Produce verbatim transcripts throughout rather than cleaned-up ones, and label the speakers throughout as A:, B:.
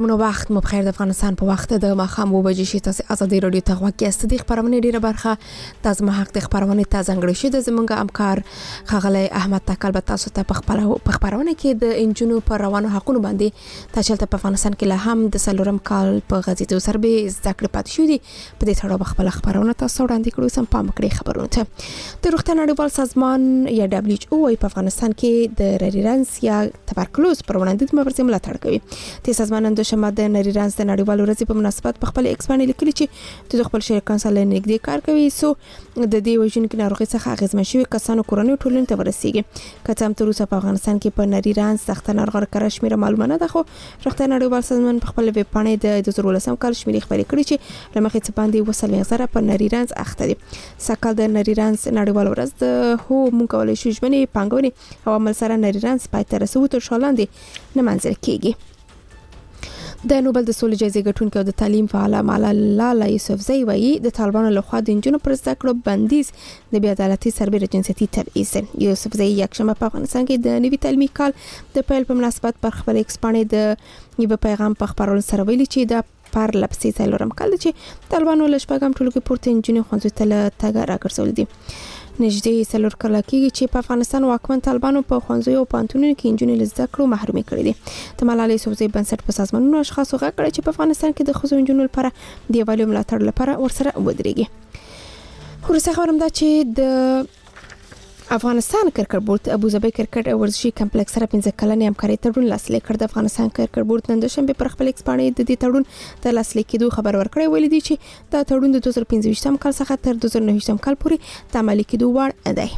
A: محترمانو وخت مو بخیر. د افغانستان په وخت د ماښام اوه بجې شي. تاسو ازادي رادیو ته غوږ یاست. د خبرونه ډیره برخه د زما حق د خبرونه ته ځانګړې شوې د زمونږ همکار ښاغلی احمد تکل به تاسو ته په خبرونه کې د انجونو پر روانو حقونو باندې تاسو ته په افغانستان کې له هم د سلورم کال په غزیدو سربې زده کړې پاتې شوې دي. په دې تړاو خپل خبرونه تاسو وړاندې کړو. سم پام کړئ خبرونه ته. د روغتیا نړیوال سازمان یا دبليو ایچ او په افغانستان کې د ریرنس یا تبرکلوز پر وړاندې مبارزې ملاتړ کوي. د سازمان د شمال د نریرانس د نړیوال ورځې په مناسبت په خپل ایکس باندې لیکلي چې د خپل شریکان سره نږدې کار کوي سو د دې وژونکو ناروغي څخه اغیزمن شوي کسانو کورنۍ ټولنې ته ورسیږي. که هم تر اوسه په افغانستان کې په نریرانس سخت ناروغ کار شمیره معلومه نه ده، خو روغتیا نړیوال سازمان په خپل ویب پاڼې د دوه زره ولسم کال شمیرې خبرې کړې چې لمخې څه باندې وسلې غزره په نریرانس اخته دي. سکهال د نریرانس نړیوال ورځ د هو مونږ کولای شو ژمنې پانګونې او عمل سره نریرانس پای ته رسو تر شالاندې نه منځل کیږي. د نوبل د سولې جایزې ګټونکي او د تعلیم فعاله ملاله یوسفزۍ وایي د طالبانو لخوا د انجونو پر زده کړو بندیز د بې عدالتۍ سربېره جنسیتي تبعیض دی. یوسفزۍ یکشنبه په افغانستان کې د نوي تعلیمي کال د پیل په مناسبت پر خپل ایکس باندې د یو پیغام په خبرولو سره ویلي چې د پر لپسې څلورم کال چې طالبانو له شپږم ټولګي پورته انجونې ښوونځي ته له تګ راګرځولې دي. نږدې څلور کاله کېږي چې په افغانستان واکمن طالبانو په ښوونځیو او پوهنتونونو کې انجونې له زده کړو محرومې کړې دي. د ملالۍ یوسفزۍ بنسټ په سازمانونو اشخاصو غږ کړی چې په افغانستان کې د ښځو انجونو لپاره د یووالي ملاتړ لپاره ورسره ودرېږي. وروسته خبرم دا چې د افغانستان کرکټ بورډ ابوظبي کرکټ ورزشي کمپلیکس سره پنځه کلنې همکاري تړون لاسلیک کړ. د افغانستان کرکټ بورډ نن د شنبه پر خپل ایکس باندې د دې تړون د لاسلیک کېدو خبر ورکړی، ویلي دی چې دا تړون د دوه زره پنځه ویشتم کال څخه تر دوه زره نهه ویشتم کال پورې د عملي کېدو وړ دی.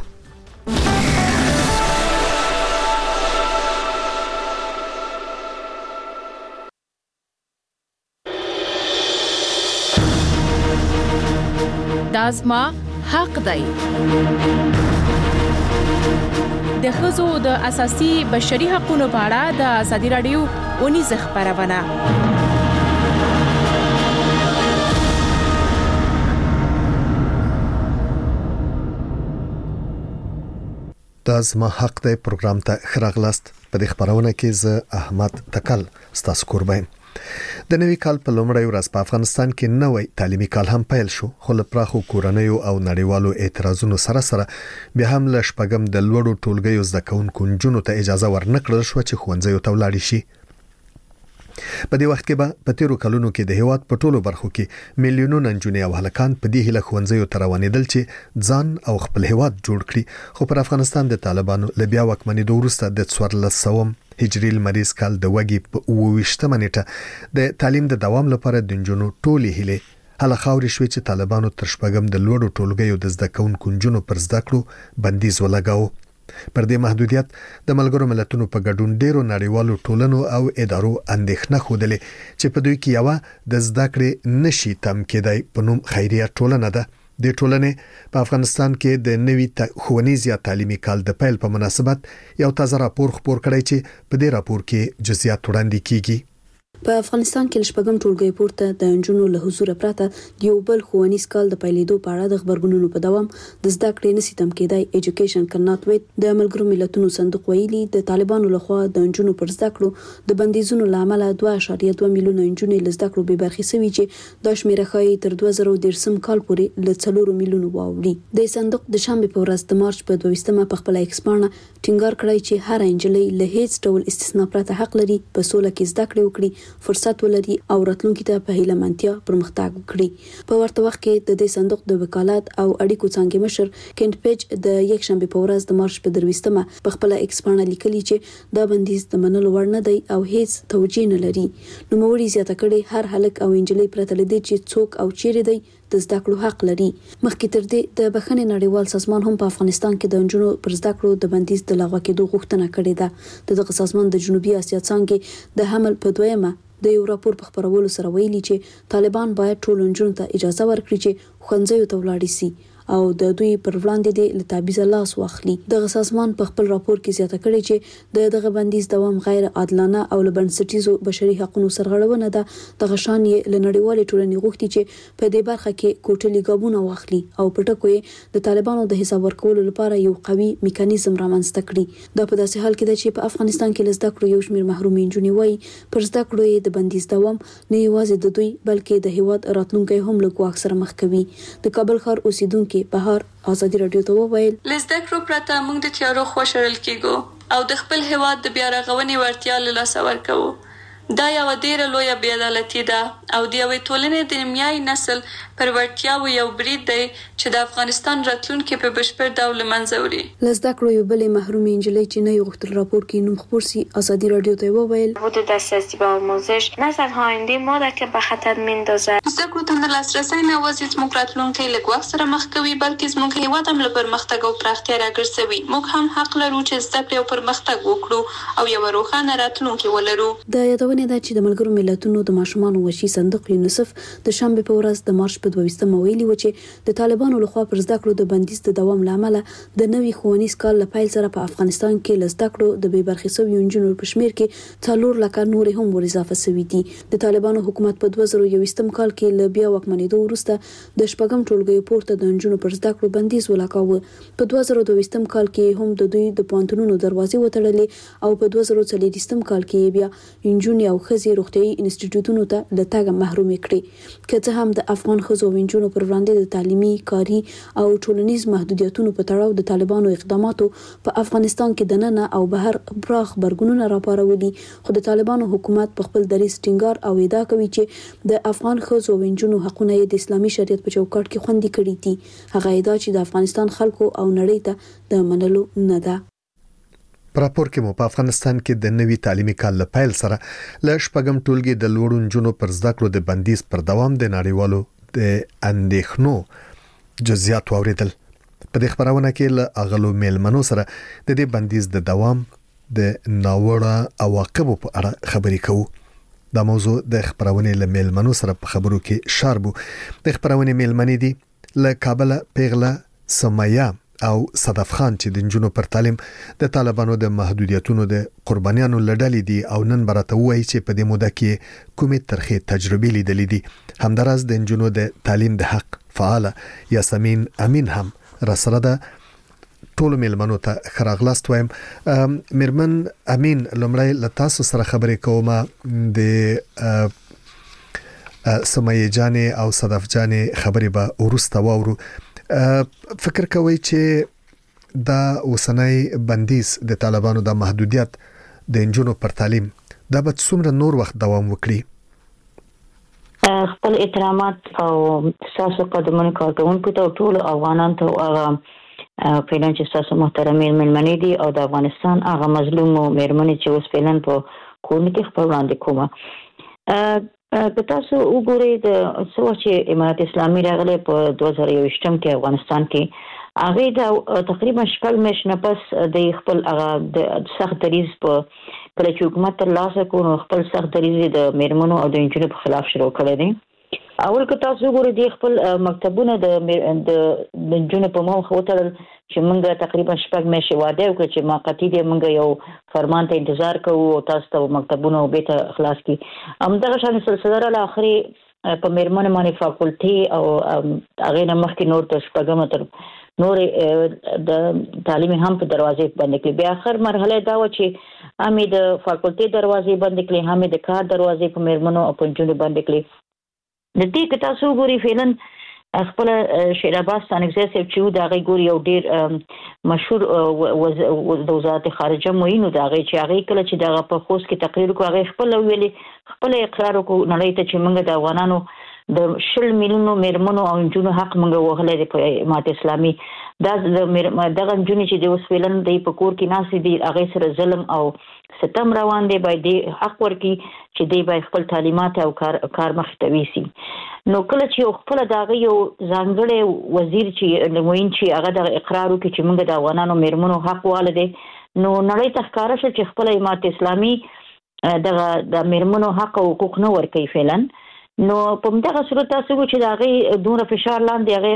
B: دازما حق دی. د ښځو د اساسي بشري حقوقو په اړه د ازادي رادیو اونیزه خبرونه.
C: دازما حق دی پروګرام ته خراغلاست. په دې خبرونه کې زه احمد تکل ستاسو قربان. د نوي کال په لومړۍ ورځ په افغانستان کې نوې تعلیمي کال هم پیل شو، خو له پراخو کورنیو او نړیوالو اعتراضونو سره سره بیا هم له شپږم د لوړو ټولګیو زده کوونکو نجونو ته اجازه ورنکړل شو چې ښوونځیو ته ولاړ شي. په دې وخت کې به په تیرو کلونو کې د هیواد په ټولو برخو کې میلیونونه نجونې او هلکان په دې هیله ښوونځیو ته روانېدل چې ځان او خپل هیواد جوړ کړي. خو پر افغانستان د طالبانو له بیا واکمنېدو وروسته د څوارلس سوه هجري لمریز کال د وګي په اوه ویشتمه نیټه د تعلیم د دوام لپاره د نجونو ټولې هیلې هله خاورې شوې چې طالبانو تر شپږم د لوړو ټولګیو د زده کوونکو نجونو پر زده کړو بندیز ولګاوه. پر دې محدودیت د ملګرو ملتونو په ګډون ډیرو نړیوالو ټولنو او ادارو اندېښنه ښودلې چې په دوی کې یو د زده کړې نشي تم کېدای په نوم خیریه ټولنه ده. د ټولنې په افغانستان کې د نوي ښوونیز یا تعلیمي کال د پیل په مناسبت یو تازه راپور خپور کړی چې په دې راپور کې جزئیات وړاندې کیږي.
D: په افغانستان کې لشپږم ټولګي پورته د انجونو له حضور پرته د یو بل ښوونیز کال د پیلېدو په اړه د خبرګونونو په دوام د زده کړې نشي تم کېدای. ایجوکیشن کانټ ویټ د ملګرو ملتونو صندوق ویلي د طالبانو لخوا د انجونو پر زده کړو د بندیزونو لامل دوه اعشاریه دوه میلیونه انجونې له زده کړو بې برخې شوي چې د شمیره خای تر دوه زره دېرشم کال پورې له څلور میلیونو واوړي. د صندوق د شنبه په ورځ د مارچ په دوه ویشتمه په خپل ایکس باندې ټینګار کړی چې هر انجلۍ له هیڅ ډول استثنا پرته حق لري په سوله کې زده کړې وکړي، فرصت ولري او راتلونکي ته په هیله منتیا پرمختګ وکړي. په ورته وخت کې د دې صندوق د وکالت او اړیکو څنګه مشر کینټ پیج د یک شنبه په ورځ د مارچ په درويشتمه په خپل ایکس باندې لیکلي چې دا بندیز د منلو وړ نه دی او هیڅ توجیه نه لري. نو موري زیاته کړي هر هلک او انجلۍ پرته لدی چې څوک او چیرې دی د زده کړو حق لري. مخکې تر دې د بخښنې نړیوال سازمان هم په افغانستان کې د انجونو پر زده کړو د بندیز د لغوه کېدو غوښتنه کړې ده. دغه سازمان د جنوبي اسیا څنګه د حمل په دویمه د یو راپور په خبرولو سره ویلي چې طالبان باید ټول انجونو ته اجازه ورکړي چې ښوونځیو ته ولاړ شي او د دوی پر وړاندې د لتابیز لاس واخلي. د سازمان په خپل راپور کې زیاته کړې چې د دغه بندیز دوام غیر عادلانه او لبنسټیزو بشري حقوقو سرغړونه ده. د غشان یې لنړیوال ټولنې غوښتي چې په دې برخه کې کوټلي ګابونه واخلي او په ټکو یې د طالبانو د حساب ورکولو لپاره یو قوي میکانیزم رامنځته کړي. دا په داسې حال کې ده چې په افغانستان کې لزده کړو یو شمېر محرومې نجونې وایي پر زده کړو یې د بندیز دوام نه یوازې د دوی بلکې د هیواد راتلونکي هم له ګواښ سره مخ کوي. د کابل ښار اوسیدونکو بهار ازادي رادیو ته وویل
E: لزده کړو پرته موږ د تیارو خوشرل کېږو او د خپل هیواد د بیا رغونې وړتیا له لاسه ورکوو. دا یو ډېره لویه بې عدالتي ده او د یوې ټولنې د نیمایي نسل پر وړتیاو یو برید دی چې د افغانستان راتلونکي په بشپړ ډول له منځه وړي.
D: لزده کړو یو بلې محرومې نجلۍ چې نه یو غوښتل راپور کې نوم خپور سي ازادي رادیو ته وویل
F: بود دسترسی به آموزش نظرها آینده ما را که به خطر میندازد.
E: زده کړو ته لاسرسی نه یوازې زموږ راتلونکی له ګواښ سره مخ کوي بلکې زموږ هیواد هم له پرمختګ او پراختیا راګرځوي. موږ هم حق لرو چې زده کړې او پرمختګ وکړو او یو روښانه راتلونکی ولرو.
D: د یادونه ده چې د ملګرو ملتونو د ماشومان وشي صندوق یونیسف د شنبه په ورځ د مارچ په دویشتمه ویلي و چې د طالبانو لخوا پر زده کړو د بندیز د دوام لامل د نوي ښوونیز کال له پیل سره په افغانستان کې لزده کړو د بې برخې شویو نجونو په شمیر کې څلور لکه نور هم ور اضافه شوي دي. د طالبانو حکومت په دوه زره یوویشتم کال کې له بیا واکمنېدو وروسته د شپږم ټولګي پورته د نجونو پر زده کړو بندیز ولګاوه. په دوه زره دویشتم کال کې هم د دوی د پوهنتونونو دروازې وتړلې او په دوه زره څلوېښتم کال کې بیا نجونې او ښځې روغتیايي انسټیټیوټونو ته له تګ محروم کړي. که څه هم د افغان ښځو او نجونو پر وړاندې د تعلیمي، کاري او ټولنیز محدودیتونو په تړاو د طالبانو اقداماتو په افغانستان کې دننه او بهر پراخ برګونونه راپارولي، خو د طالبانو حکومت په خپل دریځ ټینګار او ادعا کوي چې د افغان ښځو او نجونو حقونه د اسلامي شریعت په چوکاټ کې خوندي کړي دي. هغه ادعا چې د افغانستان خلکو او نړۍ ته د منلو نه ده.
C: په راپور کې مو په افغانستان کې د نوي تعلیمي کال له پیل سره ل شپږم ټولګي د لوړو نجونو پر زده کړو د بندیز پر دوام د نړیوالو د اندېښنو جزئیات واوریدل. په دې خبرونه کې له اغلو میلمنو سره د دې بندیز د دوام د ناوړه عواقبو په اړه خبرې کوو. دا موضوع د خبرونه له میلمنو سره په خبرو کې شاربو. د خبرونه میلمنې دي له کابل پیغله سمیا او صدف خان چې د نجونو پر تعلیم د طالبانو د محدودیتونو د قربانیانو لړلې دي او نن برته وایي چې په دې موده کې کومې ترخې تجربې لیدلې دي. همدارس د نجونو د تعلیم د حق فعال یاسمین امین هم را سره ده. ټول میلمنو ته خراغلاست وایم. میرمن امین لمړی له تاسو سره خبرې کوم. د سمیه جانې او صدف جانې خبرې به ورسته واورو. فکر کوي چې دا اوسنۍ بندیز د طالبانو د محدودیت د نجونو پر تعلیم دا به څومره نور وخت دوام وکړي؟
G: خپل احترامات او ساسو قدمونو کارکونکو ته ټول افغانان ته هغه فعلن چې ساسو محترمین ملمنې دي او د افغانستان هغه مظلوم مېرمنې چې اوس فعلن په کورن کې خپل وړاندې کومه. که تاسو وګورئ د څو چې امارات اسلامي راغلی په دوه زره یوویشتم کې افغانستان کې هغه د تقریبا شپږ میاشتې نه پس د خپل هغه د سخت دریځ په کله چې حکومت ترلاسه کړو خپل سخت دریځ د میرمنو او د نجونو په خلاف شروع کړی دی. اول که تاسو وګورئ د خپل مکتبونه د د نجونو په مخ وتړل چې موږ تقریبا شپږ میاشتې وعده وکړه چې موقتی دی موږ یو فرمان ته انتظار کوو او تاسو ته مکتبونه به ته خلاص کی. همدغه شان سلسله را اخري په میرمنو باندې فاکولټي او هغه نه مخکې نور تر شپږم تر نور د تعلیم هم په دروازې باندې کې بیا اخر مرحله دا و چې همې د فاکولټي دروازې باندې کې همې د کار دروازې په میرمنو او په نجونو باندې کې د دې که تاسو ګوري فعلن خپل شیر عباس څنګه چې چې دا غي ګوري یو ډیر مشهور د وزارت خارجه موینو دا غي چې هغه کله چې دا په خوست کې تقریر کوي هغه خپل ویلي خپل اقرار کوي نړۍ ته چې موږ د افغانانو د شل میلیونو میرمنو او نجونو حق موږ وغلې د امارات اسلامي دا د دغه نجونې چې د وسفلن د په کور کې ناسې دي هغه سره ظلم او ستم روان دی باید حق ورکي چې دی باید خپل تعلیمات او کار کار مخته ویسي. نو کله چې خپل دغه یو ځانګړی وزیر چې لموین چې هغه د اقرار وکړي چې موږ د افغانانو میرمنو حق والده نو نړۍ ته ښکارا شو چې خپل امارات اسلامي دغه د میرمنو حق او حقوق نه ورکوي فعلا. نو په دغه صورت تاسو چې دا غي دوه فشار لاندې هغه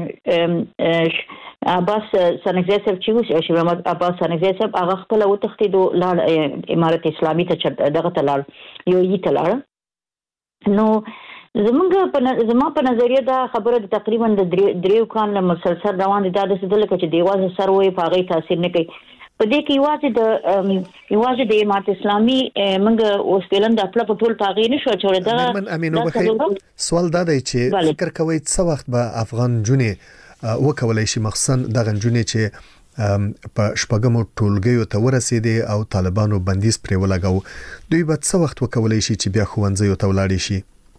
G: عباس سنگزی صاحب چې وو شیخ محمد عباس سنگزی صاحب هغه خپل وتښتید لاړ امارت اسلامي ته دغه تلل یو یې تلل. نو زمونږ په زما په نظریه دا خبره تقریبا د دریو کال مسلسل روان دي دا د څه دلته چې دیوازه سر وې په هغه تاثیر نه کوي. په دې کې یوازې د یوازې د امارت اسلامي موږ اوس فعلا د خپل په ټول پاغې نشو چورې دا
C: سوال دا دی چې فکر کوي څه وخت به افغان جونې وکولای شي مخصوصا دغه جونې چې په شپږمو ټولګیو ته ورسېدي او طالبانو بندیز پرې ولګاو دوی به څه وخت وکولای شي چې بیا ښوونځیو ته ولاړ شي؟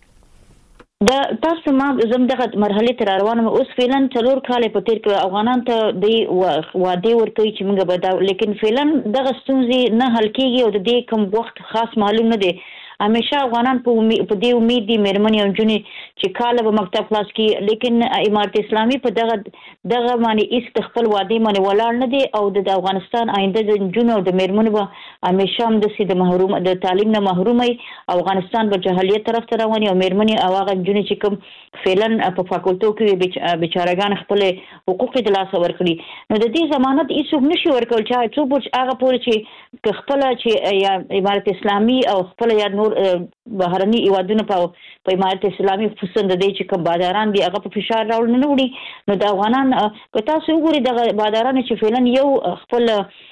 G: دا تاسو ما زم دغه مرحله تر روانه اوس فعلا څلور کال په تیر کې افغانان ته د وعده ورکوي چې موږ به دا لیکن فعلا دغه ستونزې نه حل کیږي او د دې کوم وخت خاص معلوم نه دی. همیشه افغانان په په دې امید دي مېرمنې او جونې چې کال به مکتب خلاص کی لیکن امارت اسلامي په دغه دغه باندې هیڅ خپل وعده باندې ولاړ نه دی او د افغانستان آینده د جونو او د مېرمنو به همیشه هم د سید محروم د تعلیم نه محرومي افغانستان به جهالت طرف ته رواني او مېرمنې او هغه جونې چې کوم فعلا په فاکولټو کې بیچارهګان خپل حقوق د لاس ورکړي نو د دې ضمانت هیڅ نشي ورکول چې څوک هغه پورې چې خپل چې امارت اسلامي او خپل یا نور بهرني ایوادونه په په امارت اسلامي خصوصا د دې چې کوم باداران دي هغه په فشار راوړل نه وړي نو د افغانان که تاسو وګورئ د باداران چې فعلا یو خپل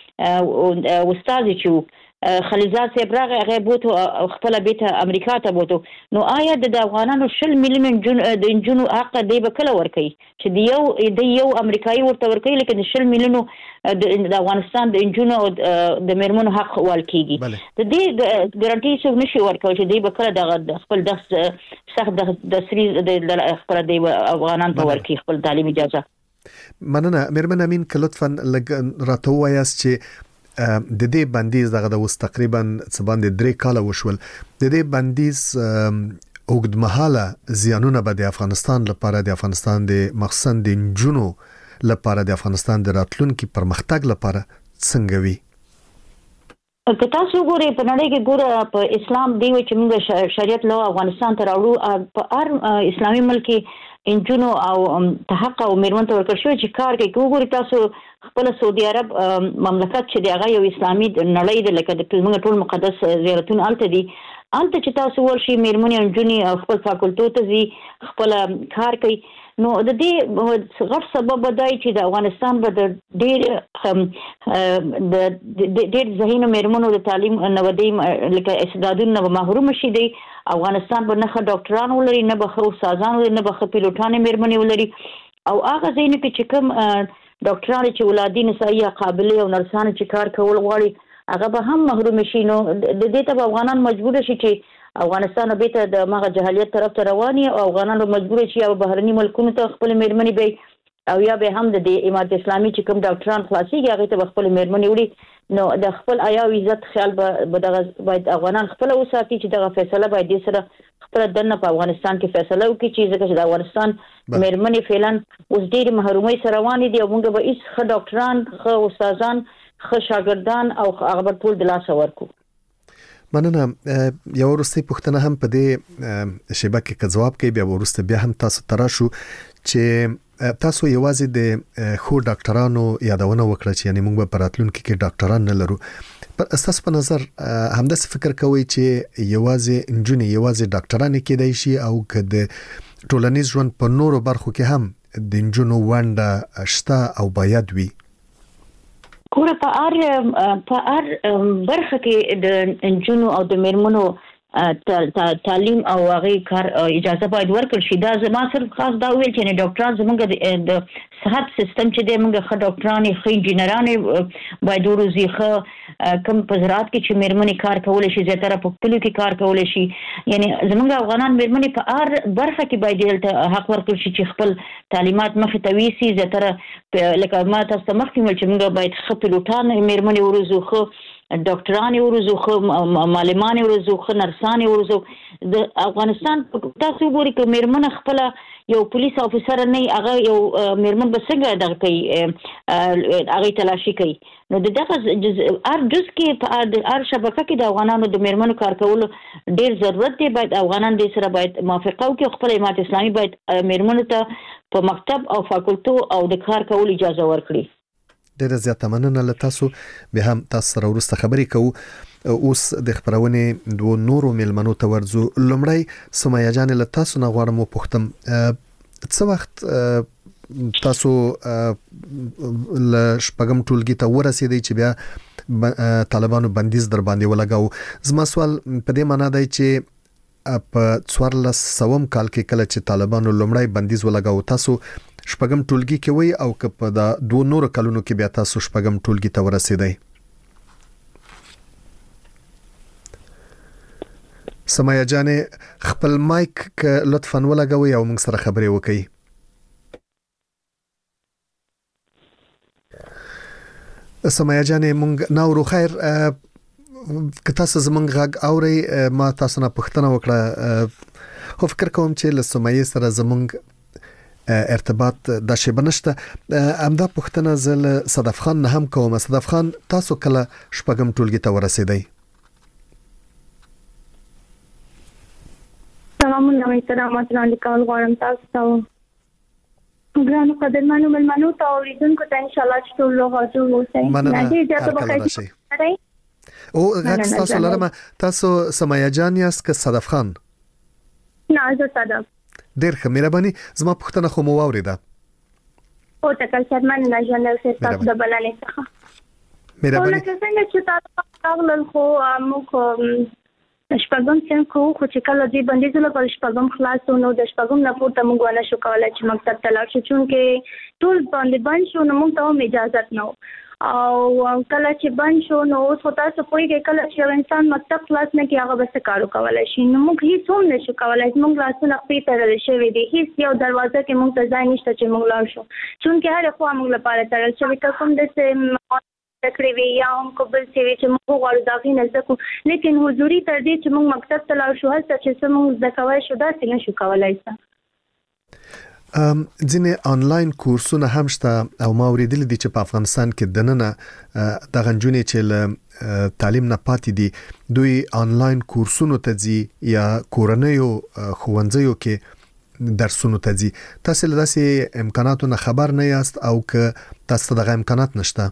G: استاد چې خلیزات صاحب راغی هغه بوته خپل بیت امریکا ته بوته نو آیا د افغانانو شل میلیون جن د انجونو حق دی به کله ورکي چې د یو د یو امریکایي ورته ورکي لیکن شل میلیون د افغانستان د انجونو د مېرمنو حق ورکيږي د دې ګارانټي څو نشي ورکول چې دی به کله د خپل د سخت د سری د خپل د افغانان ته ورکي خپل تعلیم اجازه.
C: مننه مېرمن امین که لطفا لږ راته ووایاست چې د دې بندیز دغه د اوس تقریبا څه باندې درې کاله وشول د دې بندیز اوږدمهاله زیانونه به د افغانستان لپاره د افغانستان د مخصوصا د نجونو لپاره د افغانستان د راتلونکي پرمختګ لپاره څنګه وي؟
G: که تاسو ګورئ په نړۍ کې ګوره په اسلام دی چې موږ شریعت له افغانستان ته راوړو په هر اسلامي ملک کې انجونو او تحق او مېرمن ته ورکړ شوی چې کار کوي ګورئ تاسو خپل سعودي عرب مملکت چې دی هغه یو اسلامي نړۍ د لکه د موږ ټول مقدس زیارتونه الته دي الته چې تاسو ورشي مېرمن او جونې خپل فاکولټو ته ځي خپل کار کوي نو د دې غټ سبب بدای چې د افغانستان به د ډېر د ډېر ذهین مېرمنو د تعلیم نو د لکه استعدادونو محروم شي دی افغانستان به نه ښه ډاکټران ولري نه به ښه استادان ولري نه به ښه پیلوټان مېرمنې ولري او هغه ځینې کې چې کوم ډاکټران چې ولادي نسایي قابلیت او نرسان چې کار کول غواړي هغه به هم محروم شي نو د دې ته افغانان مجبور شي چې افغانستان به ته د مغه جهالت طرف ته رواني او افغانان مجبور شي او بهرني ملکونو ته خپل مېرمنې به او یا به هم د امارت اسلامي چې کوم ډاکټران خلاصيږي هغه ته خپل مېرمنې وړي نو د خپل آیا عزت خیال به دغه باید افغانان خپل وساتي چې دغه فیصله باید د سره خپل دنه په افغانستان کې فیصله وکړي چې ځکه چې د افغانستان مېرمنې فعلا اوس ډېر محرومي سره روانې دي او موږ به هیڅ ښه ډاکټران ښه استادان ښه شاګردان او هغه ټول د لاس ورکو.
C: مننه یو ورسته پوښتنه هم په دې شبکه کې جواب کوي بیا ورسته بیا هم تاسو تراشو چې تاسو یوازې د خو ډاکټرانو یادونه وکړه چې یعنی موږ په راتلونکي کې ډاکټران نه لرو پر اساس په نظر همداسې فکر کوي چې یوازې انجونی یوازې ډاکټران کېدای شي او که د ټولنیز ژوند په نورو برخو کې هم د انجونو ونده شته او باید وي
G: ګوره په هر په هر برخه کې د انجونو او د مېرمنو تعلیم او هغه کار اجازه باید ورکړل شي دا زما صرف خاص دا ویل چې نه ډاکټران زموږ د صحت سیستم چې د موږ ښه ډاکټران ښه انجینران باید وروزي ښه کم په زراعت کې چې مېرمنې کار کول شي زیاتره په کلیو کې کار کول شي یعنی زموږ افغانان مېرمنې په هر برخه کې باید حق ورکړل شي چې خپل تعلیمات مخې ته ویسي زیاتره لکه ما تاسو مخکې ویل چې موږ باید ښه پیلوټان مېرمنې وروزو ښه ډاکټران ورزو خو معلمان ورزو خو نرسان ورزو د افغانستان تاسو ګوري چې میرمن خپل یو پولیس افسر نه هغه یو میرمن بسنګ دغه کوي هغه تلاشي کوي نو دغه ار جز کې ار شبکه کې د افغانانو د میرمنو کار کول ډیر ضرورت دی باید افغانان د سره باید موافقه وکړي خپل امارت اسلامي باید میرمنو ته په مکتب او فاکولټو او د کار کول اجازه ورکړي.
C: ډیره زیاته مننه له تاسو به هم تاسو سره ورسته خبرې کوو. اوس د خبرونې دوه نورو ملمنو ته ورځو. لومړی سمایا جان له تاسو نه غواړم پوښتم څه وخت تاسو ل شپږم ټولګي ته ورسېدئ چې بیا طالبانو بندیز در باندې ولګاو؟ زما سوال په دې معنی دی چې په څوارلس سوم کال کې کله چې طالبانو لومړی بندیز ولګاو تاسو شپږم ټولګي کې وای او که په دا دوه نور کلونو کې بیا تاسو شپږم ټولګي ته ورسېدئ؟ سمایا جانې خپل مایک ک لطفاً ولګوئ او موږ سره خبرې وکړئ. سمایا جانې موږ ناورو خیر که تاسو زمونږ غږ اورئ ما تاسو نه پوښتنه وکړه خو فکر کوم چې له سمایې سره زمونږ ارتباط د شی بنشته. امدا پوښتنه زل صدف خان نه هم کوم. صدف خان تاسو کله شپږم ټولګي ته ورسېدئ؟
H: سلام علیکم ورحمت الله وبرکاته. غواړم تاسو ته ګرانو قدرمنو ملمنو ته اوریدونکو ته ان شاء الله چې ټول حاضر اوسئ.
C: نه ته بخیر او غږ تاسو لرم. تاسو سمایا جان یاست که صدف خان؟
H: نه زه صدف.
C: ډیر ښه مهرباني زما پوښتنه خو مو واوریده.
H: او تکل شرمن نه ژوند او تاسو د بلنې څخه مهرباني. او څنګه چې تاسو راغلل خو موږ شپږم سم کو خو چې کله دې بندیز له شپږم خلاص نو د شپږم نه پورته موږ ونه شو کولای چې مکتب ته لاړ شو چې ټول باندې بند شو نو موږ ته اجازه نه او کله چې بند شو نو اوس تاسو پوهیږئ کله چې انسان مکتب خلاص نه کی هغه بس کارو کولای شي نو موږ هیڅ هم نشو کولای. موږ لاسونه خپې تړل شوی دی هیڅ یو دروازه کې موږ ته ځای نشته چې موږ لاړ شو چونکه هر خوا موږ لپاره تړل شوی که کوم د تکړه وی یا هم کوبل سی چې موږ غواړو داخې نه زکو لیکن حضوري تر دې چې موږ مکتب ته لاړ شو هڅه چې موږ زکوای شو دا څنګه شو کولای شو.
C: ام ځینې آنلاین کورسونه هم شته او ما اوریدل دي چې په افغانستان کې دننه د غنجونې چې له تعلیم نه پاتې دي دوی آنلاین کورسونو ته ځي یا کورنیو ښوونځیو کې درسونو ته ځي. تاسو له داسې امکاناتو نه خبر نه یاست او که تاسو دغه امکانات نشته؟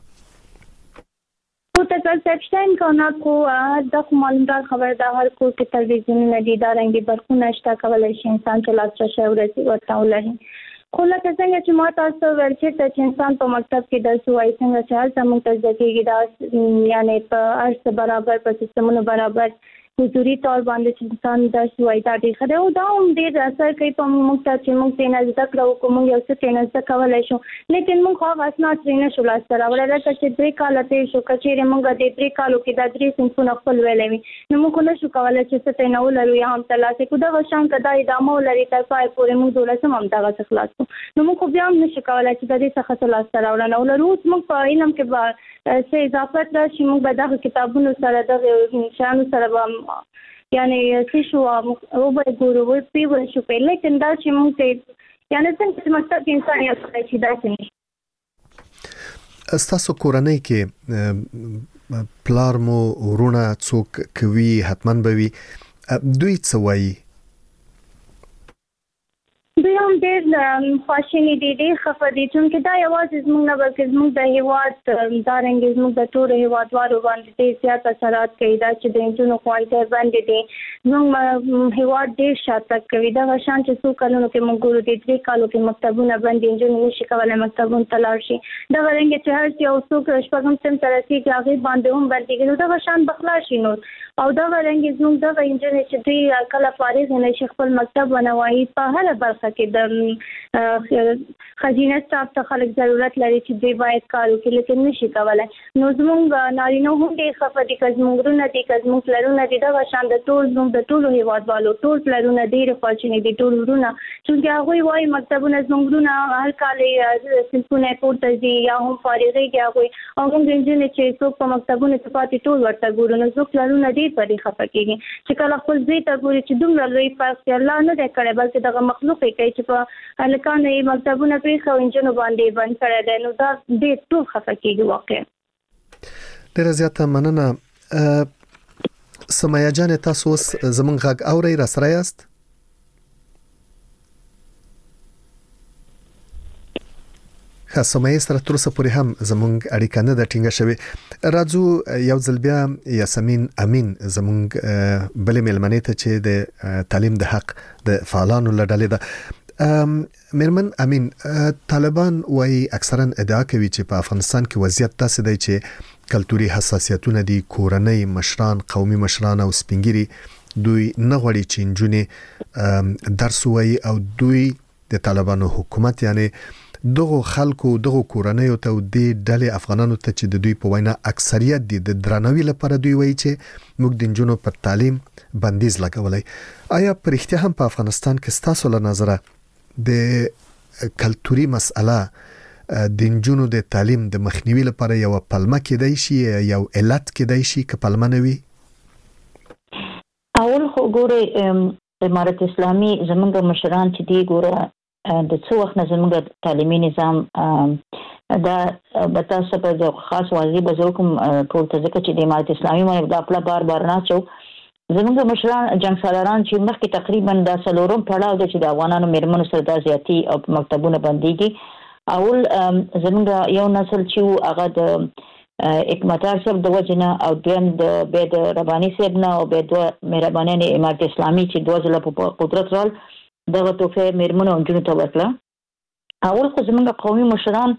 H: او تاسو څه امکانات خو د معلومات خبر د هر کور کې تلویزیون نه دي دا رنګي برخونه شته کولای شي انسان چې لاسرسي ورسي ورته ولري. خو لکه څنګه چې ما تاسو ول چې انسان په مکتب کې درس وایي څنګه چې هر څه موږ ته ځکهږي دا یعنی په ارس برابر په سیستمونو برابر حضوري تور باندې چې انسان درس وایي دا ډېر ښه دی او دا هم ډېر اثر کوي په موږ ته چې موږ ته نه زده کړو کوم یو څه ته نه زده کولای شو لیکن موږ خو اسناد ترې نه شو لاس سره ولر چې درې کال ته شو کچېره موږ د درې کالو کې د درې سنفونه خپل ویلې وي نو موږ نه شو کولای چې څه ته نه ولرو یا هم تلاسه کو دا شان کدا ادامه ولري تر پای پورې موږ دولسم هم دغه خلاص نو موږ بیا هم نشو کولای چې د دې څخه لاس سره ولنه ولرو موږ په علم کې به څه اضافه راشي موږ به دغه کتابونو سره د شانو سره یعنی څه شو او به ګورو وي په شو په لیکن دا چې موږ ته یعنی څنګه مکتب انسان یو څه چې دا څه
C: استاسو کورنۍ کې پلار مو ورونه څوک کوي حتمن به وي دوی څه وایي؟
H: دوی هم ډېر خواشیني دي ډېر خفه دي چونکې دا یوازې زموږ نه بلکې زموږ د هېواد دارنګې زموږ د ټولو هېوادوالو باندې ډېر زیات اثرات کوي دا چې د نجونو ښوونځي بندې دي زموږ هېواد ډېر شاتګ کوي دغه شان چې څو کلونو کې موږ ګورو د درې کالو کې مکتبونه بند دي نجونې نشي کولی مکتبونو ته لاړ شي دغه رنګې چې هر یو څوک شپږم صنف ته رسېږي هغې باندې هم بندېږي نو دغه شان به خلاص شي نور او دغه رنګې زموږ دغه نجونې چې دوی کله فارغ نه شي خپل مکتب ونه وایي په هره برخه برخه کې د خزینه سټاف ته خلک ضرورت لري چې دوی باید کار وکړي لیکن نشي کولای. نو زموږ نارینه هم ډېر خفه دي که زموږ ورونه دي که زموږ پلرونه دي دغه شان د ټول زموږ د ټولو هېوادوالو ټول پلرونه ډېرې خواشینې دي ټول ورونه چونکې هغوی وایي مکتبونه زموږ ورونه هر کال یې صنفونه یې پورته ځي یا هم فارغېږي هغوی او موږ نجونې چې څوک په مکتبونو کې پاتې ټول ورته ګورو نو زموږ پلرونه ډېر په دې خفه کېږي چې کله خپل زوی ته ګوري چې دومره لوی فرق یې الله نه دی کړی بلکې دغه مخلوق یې کوي چې په هلکانو یې مکتبونه پرېښي او نجونو باندې بند کړی دی نو دا ډېر ټول خفه کېږي واقع.
C: ډېره زیاته مننه. سمیه جانې تاسو اوس زموږ غږ اورئ راسره یاست؟ ښه سمیه سره تر اوسه پورې هم زموږ اړیکه نه ده ټینګه شوې. راځو یو ځل بیا یاسمین امین زموږ بلې مېلمنې ته چې د تعلیم د حق د فعالانو له ډلې ده. میرمن امین، طالبان وایي اکثرا ادعا کوي چې په افغانستان کې وضعیت داسې دی چې کلتوري حساسیتونه دي، کورنۍ مشران، قومي مشران او سپینګری دوی نه غواړي چې نجونې درس ووایي او دوی د طالبانو حکومت یعنی دغه خلکو دغه کورنۍ ته د ډلې افغانانو ته چې د دوی په وینا اکثریت دي د درناوي لپاره دوی وایي چې موږ د نجونو پر تعلیم بندیز لګولای. آیا پر اختیار هم په افغانستان کې ستاسو له نظره د کلتوري مسأله د نجونو د تعلیم د مخنیوي لپاره یو پلمه کېدای شي یو علت کېدای شي که پلمه نه وي؟
G: اول خو ګوره امارت اسلامي زمونږ مشران چې دی ګوره د څو وخت نه زمونږ تعلیمي نظام دا به تاسو په د خاص واضح به زه کوم ټول ته ځکه چې د امارت اسلامي باندې دا خپله بار بار نه چو زمونږ مشران جنګ سالاران چې مخکې تقریبا دا څلورم پړاو دی چې د افغانانو میرمنو سره دا زیاتي او په مکتبونه بندېږي. اول زمونږ یو نسل چې هغه د اکمتار صاحب د وجه نه او دویم د بیا د رباني صاحب نه او بیا دوه مهربانیان امارت اسلامي چې دوه ځله په قدرت رال دغه تحفه میرمنو او نجونو ته ورکړه. اول خو زمونږ قومي مشران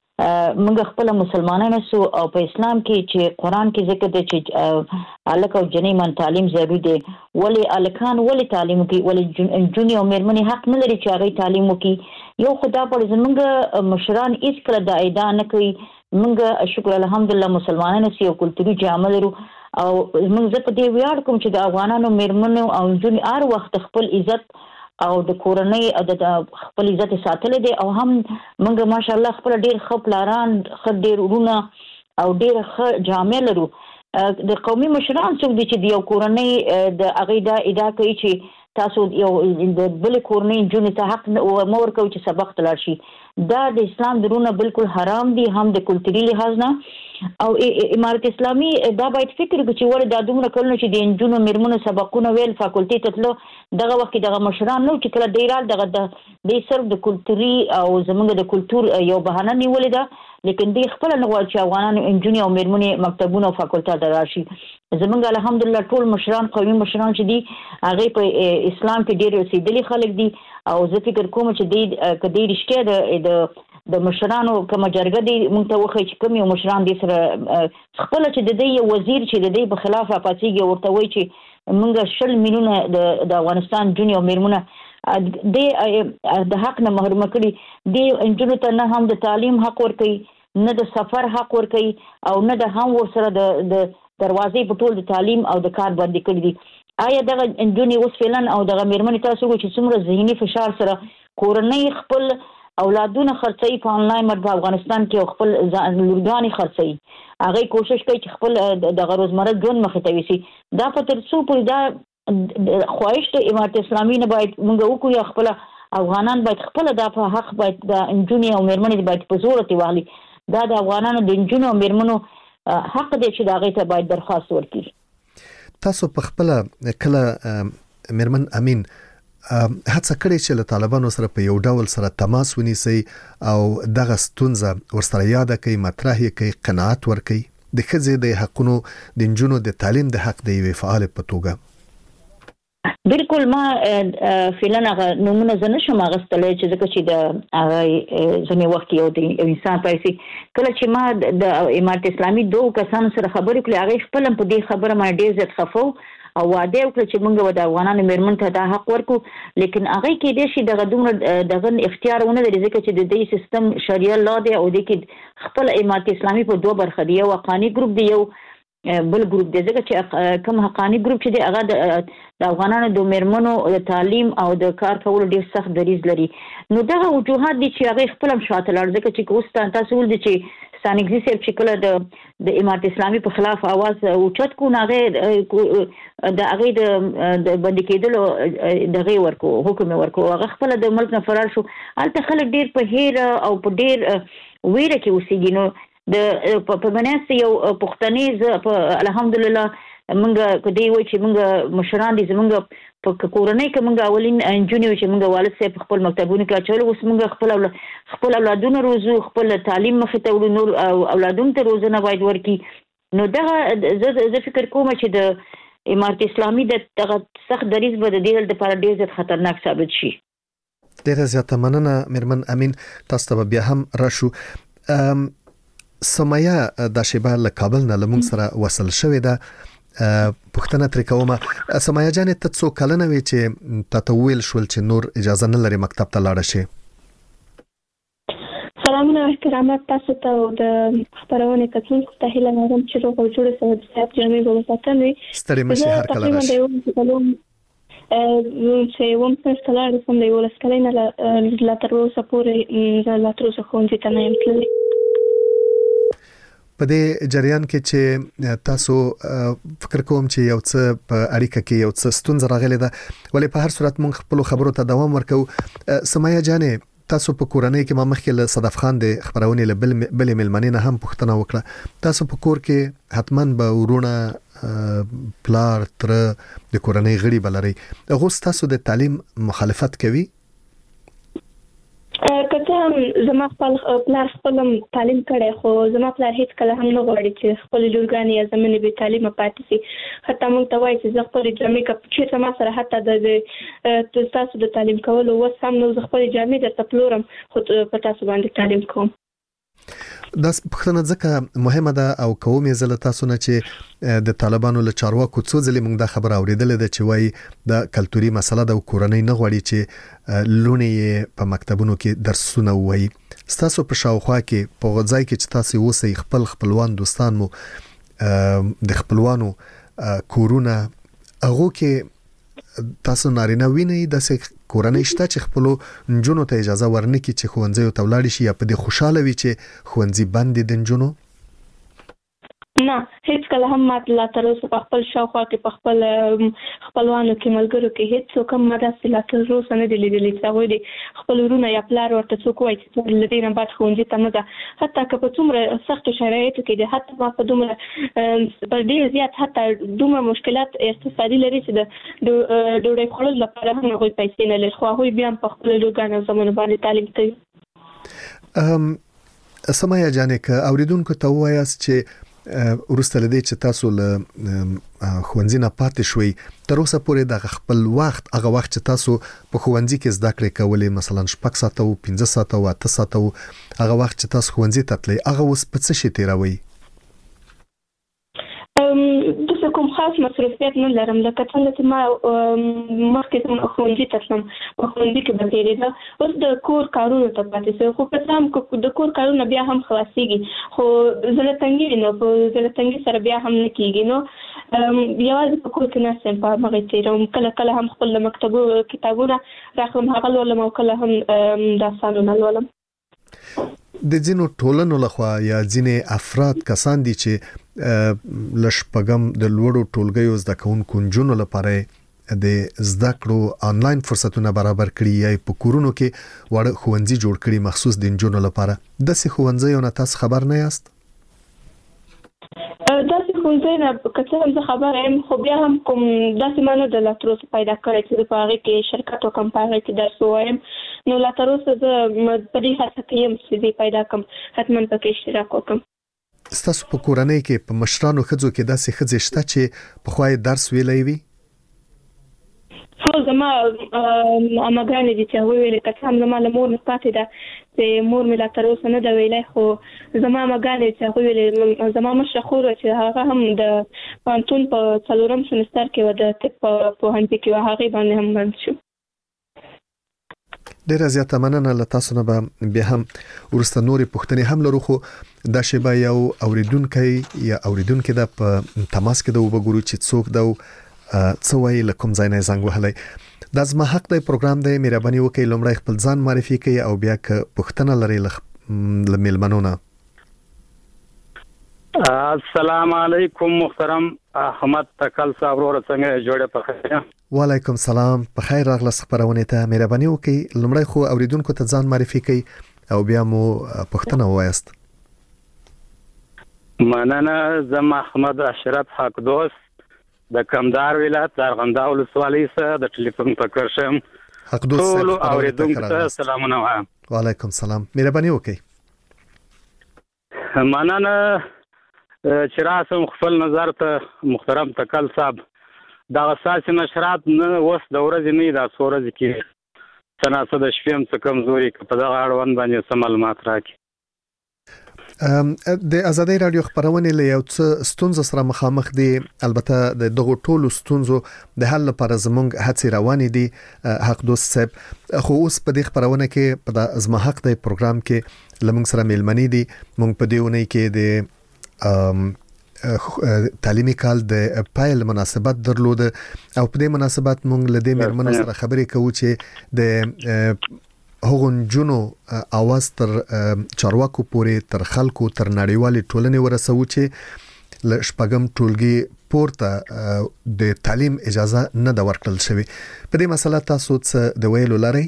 G: موږ خپل مسلمانان سو او په اسلام کې چې قران کې ذکر دی چې الک او جنې من تعلیم ضروري دی ولی الکان ولی تعلیم کوي ولی جنې او میرمنې حق نه لري چې هغه تعلیم وکړي. یو خدا پر زمونږ مشران هیڅ کله دا ادعا نه کوي. موږ شکر الحمدلله مسلمانان سي او کلتوري جامه لرو او موږ زه په دې ویاړ کوم چې د افغانانو میرمنو او جنې هر وخت خپل عزت او د کورنۍ او د خپل عزت ساتل دي او هم موږ ماشاءالله خپل ډیر خپلاران خ ډیر ورونه او ډیر خ جامع لرو. د قومي مشران څوک دي چې د یو کورنۍ د هغه دا ادعا کوي چې تاسو یو د بل کورنۍ جون ته حق مور کوي چې سبق تلل شي. دا د اسلام درونه بالکل حرام دي هم د کلتوري لحاظ نه او امارت اسلامي دا باید فکر وکړي چې ور د دومره کلونه چې د انجونو میرمنو سبقونه ویل فاکولټي ته تلو دغه وخت دغه مشران نو چې کله ډیرال دغه د صرف د کلتوري او زمونږ د کلتور یو بهانه نیولې ده لیکن دی خپل نه غواړي چې افغانانو انجونی او میرمنې مکتبونه او فاکولټا ته راشي. زمونږ الحمدلله ټول مشران قومي مشران چې دي هغه په اسلام کې ډیر رسیدلي خلک دي او زه فکر کوم چې دی کدی رښتیا د د مشرانو کوم جرګه دی مونږ ته وخی چې کوم یو مشران دي سره خپل چې د دې وزیر چې د دې په خلاف راپاتېږي ورته وایي چې مونږ شل میلیونه د افغانستان جون او میرمنه د حق نه محروم کړي دي انجونو ته نه هم د تعلیم حق ورکړي نه د سفر حق ورکړي او نه د هم ورسره د دروازې په ټول د تعلیم او د کار باندې کړي دي. آیا دغه انجونی اوس فعلا او دغه میرمنې تاسو چې څومره ذهني فشار سره کورنۍ خپل اولادونه خرڅي په انلاین مر په افغانستان کې خپل لورګانی خرڅي هغه کوشش کوي چې خپل د روزمره ژوند مخ ته وسی. دا په تر څو پورې دا خواهش ته امارت اسلامي نه باید موږ وکړو خپل افغانان باید خپل د حق باید د انجونی او میرمنې باید په زور ته واغلي. دا د افغانانو د انجونو او میرمنو حق دی چې دا غي ته باید درخواست ورکړي.
C: تاسو په خپل کله میرمن امین هڅه کړې چې له طالبانو سره په یو ډول سره تماس ونیسي او دغه ستونزه ورسره یاد کړئ مطرح کړئ قناعت ورکړئ د ښځې د حقونو د نجونو د تعلیم د حق د یوې فعال په توګه؟
G: بالکل ما فعلا هغه نمونه زه نشم اخیستلی چې ځکه چې د هغه ځینې وخت یو د انسان پیسې کله چې ما د امارت اسلامي دوه کسانو سره خبرې کړې هغې خپل هم په دې خبره باندې ډېر زیات خفه او واده وکړي چې موږ د افغانانو میرمن ته دا حق ورکو لیکن هغه کې د شي دغه دومره دغه اختیارونه لري ځکه چې د دې سیستم شریعه لا دی او د کې خپل امارت اسلامي په دوه برخه دی یو حقانی ګروپ دی یو بل ګروپ دی ځکه چې کوم حقانی ګروپ چې دی هغه د افغانانو د میرمنو د تعلیم او د کار کولو ډیر سخت دریز لري نو دغه وجوهات دي چې هغه خپل هم شاته لاړ ځکه چې اوس تاسو ول دي چې ستانګزي سیب چې کله د د امارت اسلامي په خلاف आवाज اوچت کو ناغه د هغه د باندې کېدلو دغه ورکو حکم ورکو هغه خپل د ملک نه فرار شو البته خلک ډیر په هیر او په ډیر ویره کې اوسېږي نو د په مناسب یو پښتني الحمدلله موږ کدی وای چې موږ مشران دي زموږ په کورنۍ کې موږ اولین انجونیو چې موږ والد صاحب خپل مکتبونه کې اچول اوس موږ خپل خپل اولادونه روزو خپل تعلیم مخ ته ورو نور اولادونو ته روزنه باید ورکی نو دغه زه فکر کوم چې د امارت اسلامي د دغه سخت دریز به د دې لپاره ډیر زیات خطرناک ثابت شي.
C: ډیره زیاته مننه میرمن امین تاسو ته بیا هم راشو. سمایا د شیبه له کابل نه لمون سره وصل شوې ده پښتنه تر کومه سمایا جان ته څو کلنه وی چې تاسو ویل شول چې نور اجازه نه لري مکتب ته لاړ شي.
H: سلامونه احترامات تاسو ته د خبرونه کتونکو ته هیله لرم چې روغ او جوړ سره د صحت جامې به وساتنوي.
C: ستړي مشه هر کله راشي.
H: چې ووم څه ستاره سم دی ولس کلینه لا تر اوسه پورې لا تر اوسه خونځ ته نه یم تللی.
C: په دې جریان کې چې تاسو فکر کوم چې یو څه په اړیکه کې یو څه ستونزه راغلې ده ولې په هر صورت مونږ خپل خبرو ته دوام ورکو. سمایا جانې تاسو په کورنۍ کې ما مخکې له صدف خان د خبرونه له بل بل ملمنې نه هم پوښتنه وکړه تاسو په کور کې حتماً به ورونه پلار تر د کورنۍ غړي بلري هغه تاسو د تعلیم مخالفت کوي؟
H: کته هم زما خپل پلار خپل تعلیم کړي خو زما پلار هیڅ کله هم نه غواړي چې خپل لورګانی یا زمونږ به تعلیم پاتې شي. حتی موږ ته وایي چې زه خپل جامې کپ چې سم سره حتی د تاسو د تعلیم کولو وس هم نو خپل جامې درته پلورم خو په تاسو باندې تعلیم کوم.
C: دا پښتنه ځکه مهمه ده او کومې زله تاسو نه چې د طالبانو له چارواکو څو ځلې موږ د خبر اوریدل د چې وای د کلتوري مسله د کورنۍ نه غوړي چې لونې په مکتبونو کې درسونه وای تاسو په شاوخوا کې په غځای کې چې تاسو وسی خپل خپلوان دوستان مو د خپلوانو کورونه هغه کې تاسو نارینه ویني د کورنۍ شته چې خپل نجونو ته اجازه ورنکي چې خوندزي ته ولاړ شي یا په دې خوشاله وي چې خوندزي بند دي نجونو؟
H: نه هیڅ کله هم ماته لا تر اوسه په خپل شاوخوا کې په خپل خپلوانو کې ملګرو کې هیڅ څوک هم ماته لا تر اوسه نه دی لیدلی چې هغوی د خپل ورونه یا پلار ورته څوک وایي چې له دې نه بعد ښوونځي ته مه ځه حتی که په څومره سختو شرایطو کې دی حتی ما په دومره په ډېر زیات حتی دومره مشکلات اقتصادي لري چې د ډوډۍ خوړلو لپاره هم هغوی پیسې نه لري خو هغوی بیا هم په خپلو لورګانو زامنو باندې تعلیم کوي.
C: سمایا جانې که اوریدونکو ته ووایاست چې ورسته لدی چې تاسو له خوندزي نه پاتې شوي تر اوسه پورې د خپل وخت هغه وخت چې تاسو په خوندزي کې زده کړې کولې مثلا شپږ ساعته او پنځه ساعته او اته ساعته هغه وخت چې تاسو خوندزي ته تللی هغه اوس په څه شي تیروي؟
H: د کوم خاص مصروفیت نه لرم لکه څنګه چې ما مخکې خوندزي ته تلم په خوندزي کې به تېرېده اوس د کور کارونو ته پاتې شوم خو که څه هم د کور کارونه بیا هم خلاصېږي خو زړه تنګي نو په زړه تنګي سره بیا هم نه کېږي نو یوازې په کور کې ناست یم په همغې تېروم کله کله هم خپل له مکتبو کتابونه راخلم هغه لولم او کله هم داستانونه لولم.
C: د ځینو ټولنو لخوا یا ځینې افراد کسان دي چې لشپګم د لوړو ټولګیو زده کوونکو نجونو لپاره د زده کړو آنلاین فرصتونه برابر کړي یا په کورونو کې وړ خوندزي جوړ کړي مخصوص د نجونو لپاره داسې خوندزي نه تاسو خبر نه یاست؟
H: داسې خوندزي نه کله هم زه خبر یم خو بیا هم کوم داسې مانه د لا تر اوسه پیدا کړی چې په هغې کې شرکت وکړم په هغې کې درس ووایم نو لا تر اوسه زه په دې هڅه کې یم چې زه پیدا کړم حتما پکې اشتراک وکړم.
C: ستاسو په کورنۍ کې په مشرانو ښځو کې داسې ښځې شته چې پخوا یې درس ویلی وي؟
H: خو خو زما امګانې دي چې ویلې که هم زما له مور نه پاتې ده چې مور مې لا تر اوسه نه دا ویلای خو زما امګانې چې ویلې زما مشره خور چې هغه هم د پانتون په څلورم سمستر کې و د طب په پوهنځي کې و هغه باندې هم بند شو.
C: ډیره زیاته مننه له تاسو نه به بیا هم ورسته نورې پوښتنې هم لرو خو دا شیبه یو اوریدونکي یا اوریدونکي د په تماس کې د وګورو چې څوک دا څه وایي له کوم ځای نه زنګ وهلی. دا زما حق دی پروګرام دی مهرباني وکړئ لومړی خپل ځان معرفي کړئ او بیا که پوښتنه لرئ له میلمنو نه.
I: السلام علیکم محترم احمد تکل صاحب ورو څنګه جوړه پخې.
C: وعلیکم سلام په خیر راغلاست خبرونه ته مهرباني وکړئ لومړی خو اوریدونکو ته ځان معرفي کړئ او بیا مو پوښتنه ووایاست.
I: مننه زم احمد اشرف حق دوست د کمدار ولایت زرغنداو ولسوالۍ څخه د ټلیفون پکړ شم.
C: حق دوست
I: ټول اوریدونکو ته سلامونه وایم.
C: وعلیکم سلام مهرباني وکړئ.
I: مننه چې راسم خپل نظر ته محترم تکل صاحب دا اساسي نشرات نه وس د ورځې نه دا څورځ کې سناسه د شپې هم څه کمزوري په دغه اړوند باندې سم معلومات راکړي.
C: د ازادي رادیو خبرونه له یو څه ستونزې سره مخامخ دي البته د دغه ټولو ستونزو د حل لپاره زموږ هڅې روانې دي حق دوست صاحب خو اوس په دې خبرونه کې په د ازما حق د پروګرام کې لمنګ سره میلمنې دي موږ په دې ونې کې د تعلیمي کال د پایل مناسبت درلود او په دې مناسبت موږ له دې میرمنو سره خبرې کوو چې د هغون جنو اواز تر چارواکو پورې تر خلکو تر نړیوالې ټولنې ورسوي چې ل شپږم ټولګي پورته د تعلیم اجازه نه د ورکړل شوی. په دې مسله تاسو څه د ویلو لرئ؟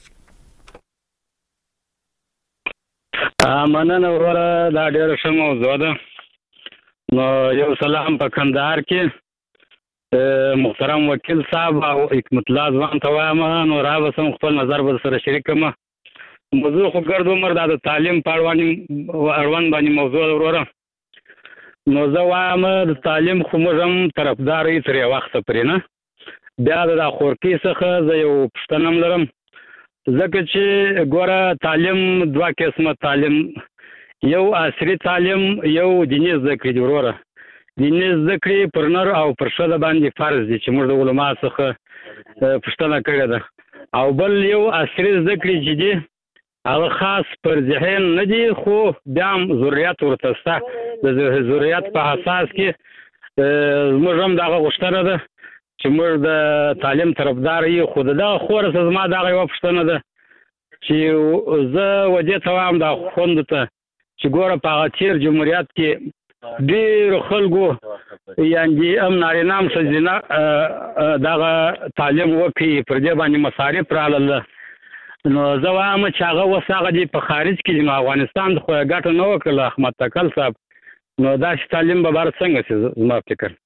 I: مننه وروره دا ډېره ښه موضوع ده. نو یو سلام په کندهار کې محترم وکیل صاحب او حکمت الله ځوان ته وایم نو را وسم خپل نظر به سره شریک کړم. موضوع خو ګرد عمر د تعلیم په اړوند باندې موضوع وروره. نو زه وایم د تعلیم خو موږ هم طرفدار یو تر وخت پرې نه بیا د خورکی څخه زه یو پوښتنه لرم ځکه چې ګوره تعلیم دوه قسمه تعلیم یو عصري تعلیم یو دیني زده کړې دي وروره. دیني زده کړې پر نر او پر ښځه باندې فرض دي چې موږ د علما څخه پوښتنه کړې ده او بل یو عصري زده کړې چې دي هغه خاص پر ذهن نه دي خو بیا هم ضرورت ورته شته د ضرورت په اساس کې موږ هم دغه غوښتنه ده چې موږ د تعلیم طرفدار یو خو دغه خور څه زما دغه یو پوښتنه ده چې زه وجه ته وایم د خوند ته چې ګوره په هغه تیر جمهوریت کې ډېر خلکو یعنې هم نارینه هم ښځینه دغه تعلیم وکړي پر دې باندې مصارف راغله. نو زه وایم چې هغه اوس هغه دي په خارج کې دي نو افغانستان خو یې ګټه نه وکړله احمد تکل صاحب. نو داسې تعلیم به بار څنګه شي زما فکر.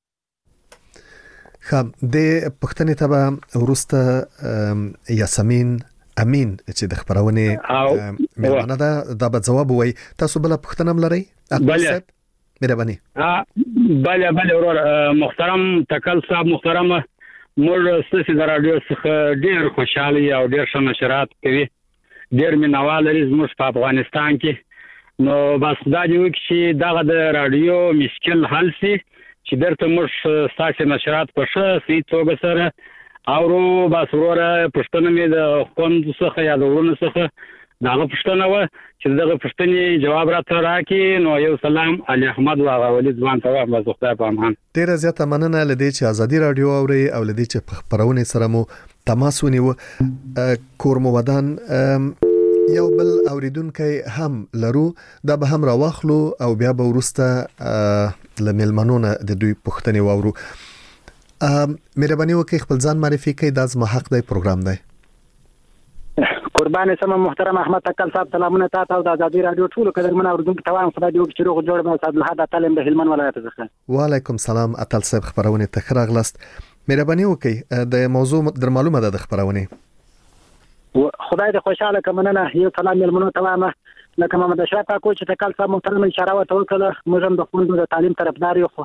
C: ښه د پوښتنې ته به وروسته یاسمین امین چې د خبرونه میلمانه ده دا به ځواب وایي. تاسو بله پوښتنه هم لرئ؟
I: بله
C: مهرباني.
I: بله بله ورور محترم تکل صاحب محترم موږ ستاسو د رادیو څخه ډېر خوشحاله یو او ډېر ښه نشرات کوي ډېر مینوال لري زموږ په افغانستان کې. نو بس خدای دې وکړي چې دغه د رادیو مشکل حل شي چې درته موږ ستاسو نشرات په ښه صحیح توګه سره اورو. بس وروره پوښتنه مې د خوند څخه یا د ورونو څخه دغه پوښتنه وه چې دغه پوښتنې جواب راته راکړي. نو یو سلام علي احمد او هغه ولید ځوان ته وایم بس خدای په امان.
C: ډېره زیاته مننه له دې چې ازادي رادیو اورئ او له دې چې په خبرونې سره مو تماس ونیوه. کور مو ودان یو بل اوریدونکی هم لرو دا به هم راواخلو او بیا به وروسته له میلمنو نه د دوی پوښتنې واورو. مهرباني وکړئ خپل ځان معرفي کړئ دا زما حق دی پروګرام دی.
J: قربان سم محترم احمد تکل صاحب سلامونه تاسو د ازادي رادیو ټول قدرمن اوریدونکو ته وایم خدای دې وکړي چې روغ جوړ مې صاحب الحد تعلیم د هلمند ولایت څخه.
C: وعلیکم سلام اتل صاحب خبرونه ته ښه راغلاست. مهرباني وکړئ د موضوع در معلومه ده د خبرونه.
J: خدای دې خوشاله کمننه یو سلام میلمنو ته وایم لکه محمد اشرف اکو چې تکل صاحب محترم اشاره وته وکړه موږ هم د خوندو د تعلیم طرفدار یو خو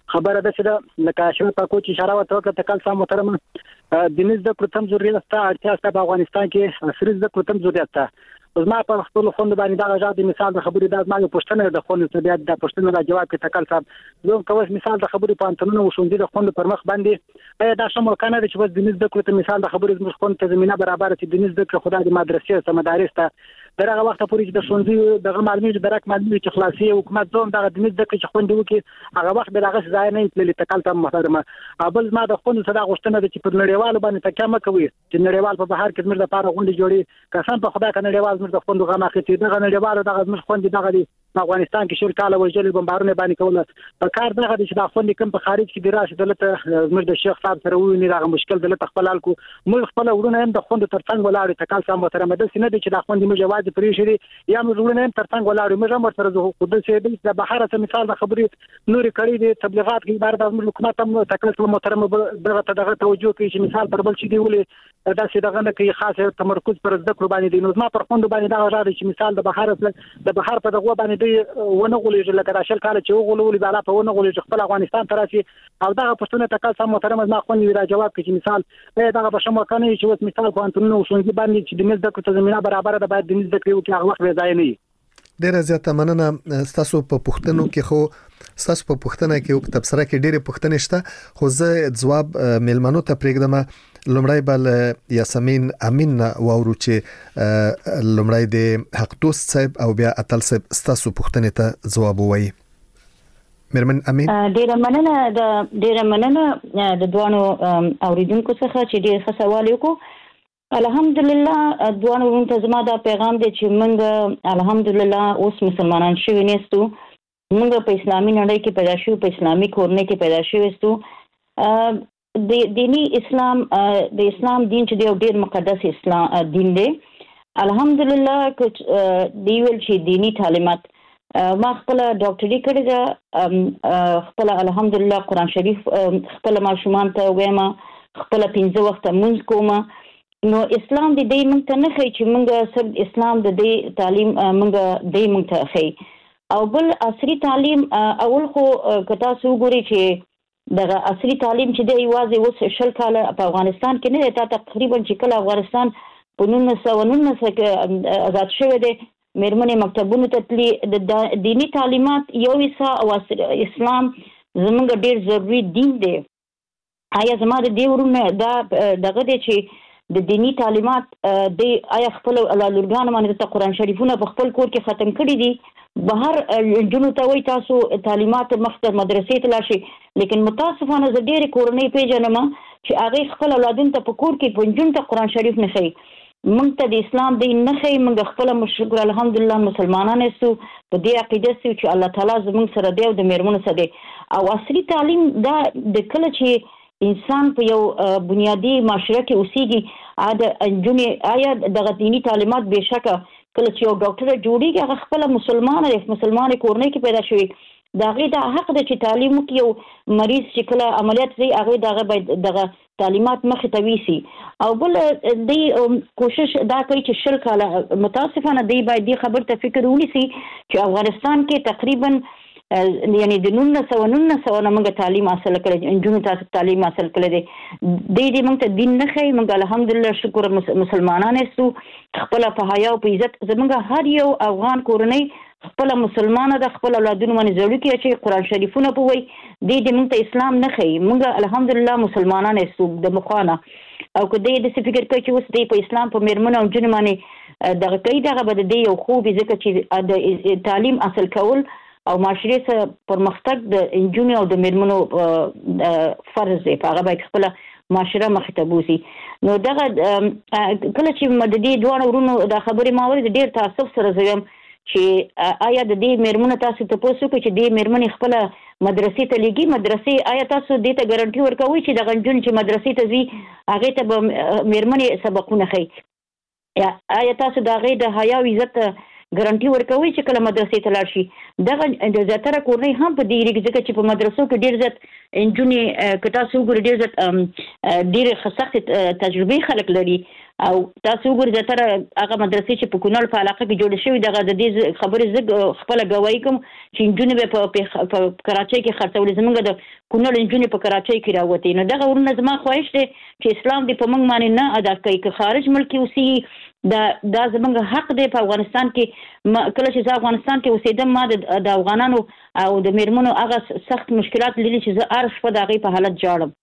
J: خبره ده چې لکه شوه په کوچ اشاره وکړه تکل سم محترم د نس د کړتم ضرورت ته اړتیا شته په افغانستان کې عصري د کړتم ضرورت ته زما په خپل خوند باندې دا غږ د مثال د خبرې د ازمایو پښتنه د خوند ته بیا د پښتنه د جواب کې تکل صاحب زه کوم مثال د خبرې په انټونو او شوندې د خوند پر مخ باندې ایا دا شمول کنه چې بس د نس د کړتم مثال د خبرې زموږ خوند ته زمينه برابر چې د نس د خدای د مدرسې سم مدارس ته درغه وخت پورې چې د شوندې دغه معلومات درک معلومات چې خلاصي حکومت زوم دغه د نس د چې خوند وکي هغه وخت به دغه ځای نه تللی تکل ته محترمه ابل ما د خوند صدا غوښتنه د چې پر نړیوال باندې تکه مکوي چې نړیوال په بهر کې زموږ لپاره غونډه جوړي قسم په خدای کنه نړیوال زموږ د خوند غماخه چې دغه نړیوال دغه زموږ خوند دغه دی افغانستان کې شل کاله وجل بمبارونه باندې کوله په کار دغه چې د خوند کوم په خارج کې دی راشه دلته زموږ د شیخ صاحب سره ویني راغه مشکل دلته خپل الکو موږ خپل ورونه هم د خوند ترڅنګ ولاړ تکل سم محترمه د سینې چې د خوند موږ واجب پرې شری یا موږ ورونه هم ترڅنګ ولاړ موږ هم سره زه خود څه د بهر څخه مثال د خبرې نوري کړي دي تبلیغات کې بار د حکومت هم تکل سم محترمه دغه دغه توجه کوي چې مثال پر بل شي دی ولې دا چې دغه نه کوي خاصه تمرکز پر زده کړو باندې دی نو ما پر خوند باندې دا غواړي چې مثال د بهر د بهر په دغه باندې دی ونه غولې لکه راشل کال چې وغولول بالا په ونه غولې خپل افغانستان تراسي او دغه پښتون تکل سم محترمه ما خوند وی را جواب کوي مثال دغه په شمو کنه چې وس مثال کو انټونو شونګي باندې چې د مزد کړه زمينه برابر ده باید د مزد کړو چې هغه وخت به ځای نه
C: ډیره زیاته مننه تاسو په پښتنو کې خو تاسو په پښتنه کې په تبصره کې ډیره پښتنه شته خو زه جواب ملمنو ته پرېږدم لومړی بل یاسمین امین وورو چې لومړی د حق دوست صاحب او بیا اتل صاحب تاسو پښتنه ته جواب وایي مرمن امین
G: ډیره مننه د ډیره مننه د دوانو اوریدونکو څخه چې ډیر ښه سوال وکړو الحمدلله دوانو ورته زما دا پیغام دی چې موږ الحمدلله اوس مسلمانان شوي نهستو موږ په اسلامي نړۍ کې پیدا شو په اسلامي کورنۍ کې پیدا شوي یو د دینی اسلام د اسلام دین چې دی ډیر مقدس اسلام دین دی الحمدلله چې دی ویل چې دینی تعلیمات ما خپل ډاکټري کړې ده خپل الحمدلله قران شریف خپل ماشومان ته وایم خپل پنځه وخت مونږ کوم نو اسلام د دې موږ ته نه خي چې موږ صرف اسلام د دې تعلیم موږ د موږ ته خي او بل عصري تعلیم اول خو کتا سو ګوري چې دغه عصري تعلیم چې دی واځي اوس شل کال په افغانستان کې نه تا تقریبا چې کله افغانستان په نولس سوه نولس کې آزاد شوی دی مېرمنې مکتبونو ته تللي د دینی تعلیمات یو حصہ او اسلام زموږ ډیر ضروری دین دی آیا زما د دې ورونه دا دغه دی چې د دینی تعلیمات د آیا خپل لورګان باندې د قرآن شریفونه په خپل کور کې ختم کړي دي بهر جنو ته وای تاسو تعلیمات مختر مدرسې ته لاشي لیکن متاسفانه زه ډېر کورنۍ پیژنم چې هغه خپل اولادون ته په کور کې پنځون ته قرآن شریف نه خي موږ ته د اسلام دین نه خي موږ خپل مشکر الحمدلله مسلمانان یو په دې عقیده چې الله تعالی زموږ سره دی او د میرمنو سره دی او عصري تعلیم دا د کله چې انسان په یو بنیادی معاشره کې اوسېږي اده انجونې آیا د دینی تعلیمات بشکه کله چې یو ډاکټر جوړیږي هغه خپل مسلمان دی مسلمان کورنۍ کې پیدا شوی دا غي د حق د چې تعلیم کې یو مریض چې کله عملیات کوي هغه دغه باید دغه تعلیمات مخ ته ویسي او بل د کوشش دا کوي چې شل کاله متاسفانه دی باید د خبر ته فکر ونیسي چې افغانستان کې تقریبا یعنی د نولس سوه نولس نه موږ تعلیم حاصل کړی انجونو تاسو تعلیم حاصل کړی دی د دې موږ ته دین نه خي موږ الحمدلله شکر مسلمانان یو خپل په حیا او په عزت زموږ هر یو افغان کورنۍ خپل مسلمانانه د خپل اولادونو باندې ضروري کې چې قرآن شریفونه په وای د دې موږ ته اسلام نه خي موږ الحمدلله مسلمانان یو د مخانه او که دې د فکر کوي چې اوس دې په اسلام په میرمنو او جن باندې دغه کوي دغه بد دی یو خوب ځکه چې د تعلیم حاصل کول او معاشري سره پرمختګ د انجونو او د میرمنو فرض دی هغه باید خپل معاشره مخ ته بوزي نو دغه کله چې مددي دوه ورونو د خبرې ماوري ډیر تاسف سره زویم چې آیا د دې میرمنو تاسو ته پوښتنه کوي چې د میرمنې خپل مدرسې ته لګي مدرسې آیا تاسو دې ته ګارانټي ورکوي چې د غنجون چې مدرسې ته ځي هغه ته میرمنې سبقونه خي یا آیا تاسو د هغه د حیا او عزت ګارانټي ورکوي چې کله مدرسې ته لاړ شي دغه د زیاتره کورنۍ هم په دې ریګ ځکه چې په مدرسو کې ډیر زیات انجونې کتا سو ګور ډیر زیات ډیر سخت تجربه خلک لري او تاسو وګورئ تر هغه مدرسې چې په کونړ په علاقه کې جوړ شوی دغه د دې خبرې زګ خپل گواہی کوم چې انجونې په کراچۍ کې خرڅول زمونږ د کونړ انجونې په کراچۍ کې راوتی نو دغه ورونه زما خواهش دی چې اسلام دې په موږ باندې نه ادا کوي که خارج ملک اوسي دا دا زمونږ حق دی په افغانستان کې کله چې زه افغانستان کې اوسېدم ما د افغانانو او د میرمنو هغه سخت مشکلات لیدل چې زه هر شپه د هغې په حالت جاړم.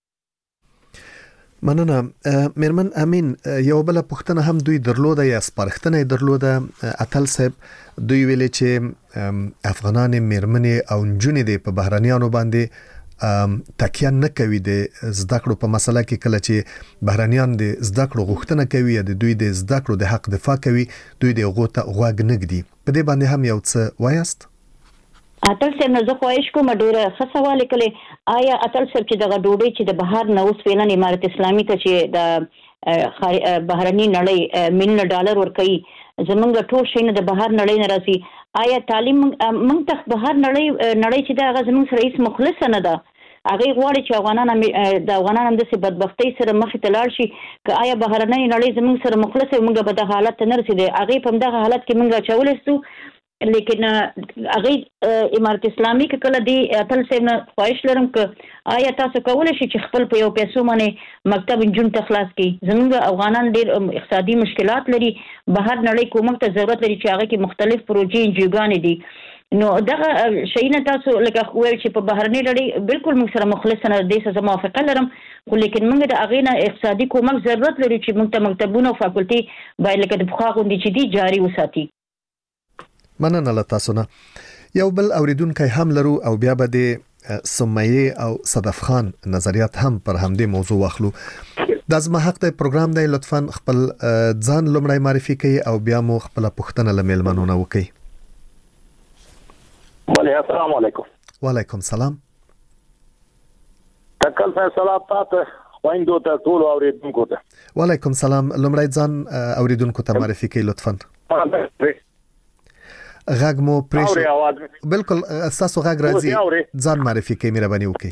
C: مننه. میرمن امین یو بل پوښتنه هم دوی درلوده یا سپارښتنه درلوده اتل صاحب دوی ویل چې افغانان میرمنې او نجونې د په بهرانيانو باندې تکیه نه کوي د زده کړو په مسله کې کله چې بهرانيان د زده کړو غوښتنه کوي یا د دوی د زده کړو د حق دفاع کوي دوی د غوته غوږ نه ږدي. په دې باندې هم یو څه وایاست؟
G: اتل صاحب نه زه خواهش کوم ډېره ښه سوال کړی آیا اتل صاحب چې دغه ډوډۍ چې د بهر نه اوس فعلا امارت اسلامي ته چې د بهرني نړۍ میلیون ډالر ورکوي زمونږ ټول شي نه د بهر نړۍ نه راځي آیا تعلیم موږ ته بهر نړۍ نړۍ چې دا هغه زمونږ سره هیڅ مخلص نه ده هغه غواړي چې افغانان د افغانان هم د بدبختی سره مخ ته لاړ شي که آیا بهرنۍ نړۍ زمونږ سره مخلص وي موږ به د حالت نه رسیدي هغه په دغه حالت کې موږ چولې سو لیکن هغه امارت اسلامي کې کله دی اتل صاحب نه خواهش لرم ک آیا تاسو کولای شئ چې خپل په یو پیسو باندې مکتب انجون ته خلاص کړئ زموږ افغانان ډېر اقتصادي مشکلات لري بهر نړۍ کومک ته ضرورت لري چې هغه کې مختلف پروژې انجوګانې دي نو دغه شي نه تاسو لکه وایي چې په بهرني نړۍ بالکل موږ سره مخلص نه دي سره موافقه لرم خو لیکن موږ د هغې نه اقتصادي کومک ضرورت لري چې موږ ته مکتبونه او فاکولټي باید لکه د پخوا غوندې چې دي جاري وساتي.
C: مننه له تاسو نه. یو بل اوریدونکو هم لرو او بیا به د سمیه او صدف خان نظریات هم پر همدې موضوع واخلو. د زما حق د پروګرام دی لطفا خپل ځان لومړی معرفي کړئ او بیا مو خپل پوښتنه له میلمنونو وکړئ.
K: وعلیکم السلام علیکم.
C: وعلیکم السلام.
K: تکل فیصله تاسو خويندو ته ټول اوریدونکو ته.
C: وعلیکم السلام. لومړی ځان اوریدونکو ته معرفي کړئ لطفا. غږ مو پرېښو بالکل تاسو غږ راځي ځان معرفي کړئ مهرباني وکړئ.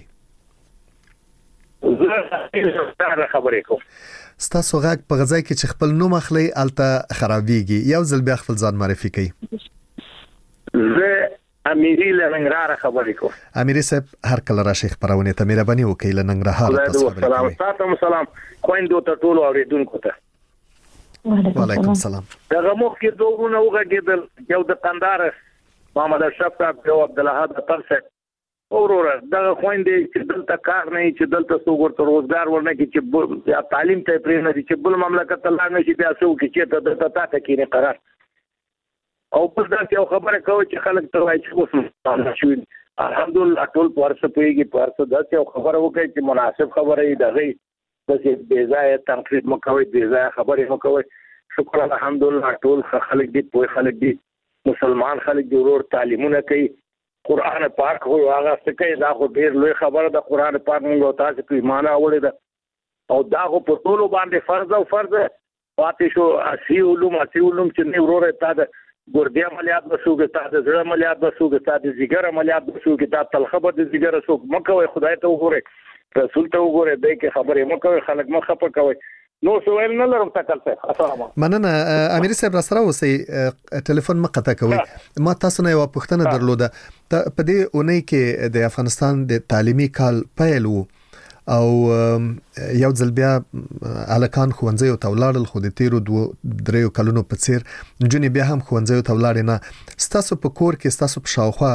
K: زه خبرې کوم
C: تاسو غږ په غځای کې چې خپل نوم اخلي الته خرابېږي یو ځل بیا خپل ځان معرفي کړئ.
K: زه امیری له ننګرهار خبرې کوم.
C: امیری صاحب هر کله راشي خبرونه ته مهرباني وکړئ له ننګرهار تاسو خبرې کوئ.
K: تاسو سلام خويندو ته ټول اوریدونکو ته.
C: وعلیکم السلام.
K: دغه مخ کې دوغونه وګړي یو د قندار محمد اشرف صاحب او عبد الحاد ترسه اوروره دغه خويندې چې دلته کار نه چې دلته څوګور ته روزګار ورنه کې چې تعلیم ته پرې نه چې بل مملکت الله نه شي بیا څو کې چې ته د تاته کې نه قرار او په داسې یو خبره کوي چې خلک ته وایي چې اوس شو الحمدلله ټول پرسه پیږي پرسه داسې یو خبره وکړي چې مناسب خبره یې دغه چې بے ځای تنقید مکوئ بے ځای خبرې مکوئ. شکر الحمدلله ټول خلک دي پوه خلک دي مسلمان خلک دي ورور تعلیمونه کوي قران پاک هو هغه څه کوي دا خو ډیر لوی خبره ده قران پاک موږ تاسو په ایمان اوري ده او دا خو په ټول باندې فرض او فرض پاتې شو اسی علوم اسی علوم چې نه ورور ته ده ګردیا عملیات وسوګه تا د زړه عملیات وسوګه تا د جګر عملیات وسوګه تا تلخبه د جګر وسوګه مکوئ خدای ته وګوره رسول ته وګوره دای کې خبرې مو کوي خلک مخ خپه کوي نو سوال نه لرم تکل څه السلام
C: مننه. امیر صاحب را سره اوسئ ټلیفون مقطع کوي ما تاسو نه یو پوښتنه درلوده په دې اونۍ کې د افغانستان د تعلیمي کال پیل وو او یو ځل بیا الکان خوندزیو ته ولاړل خو د تیرو دوه دریو کلونو په څیر نجونې بیا هم خوندزیو ته ولاړې نه ستاسو په کور کې ستاسو په شاوخوا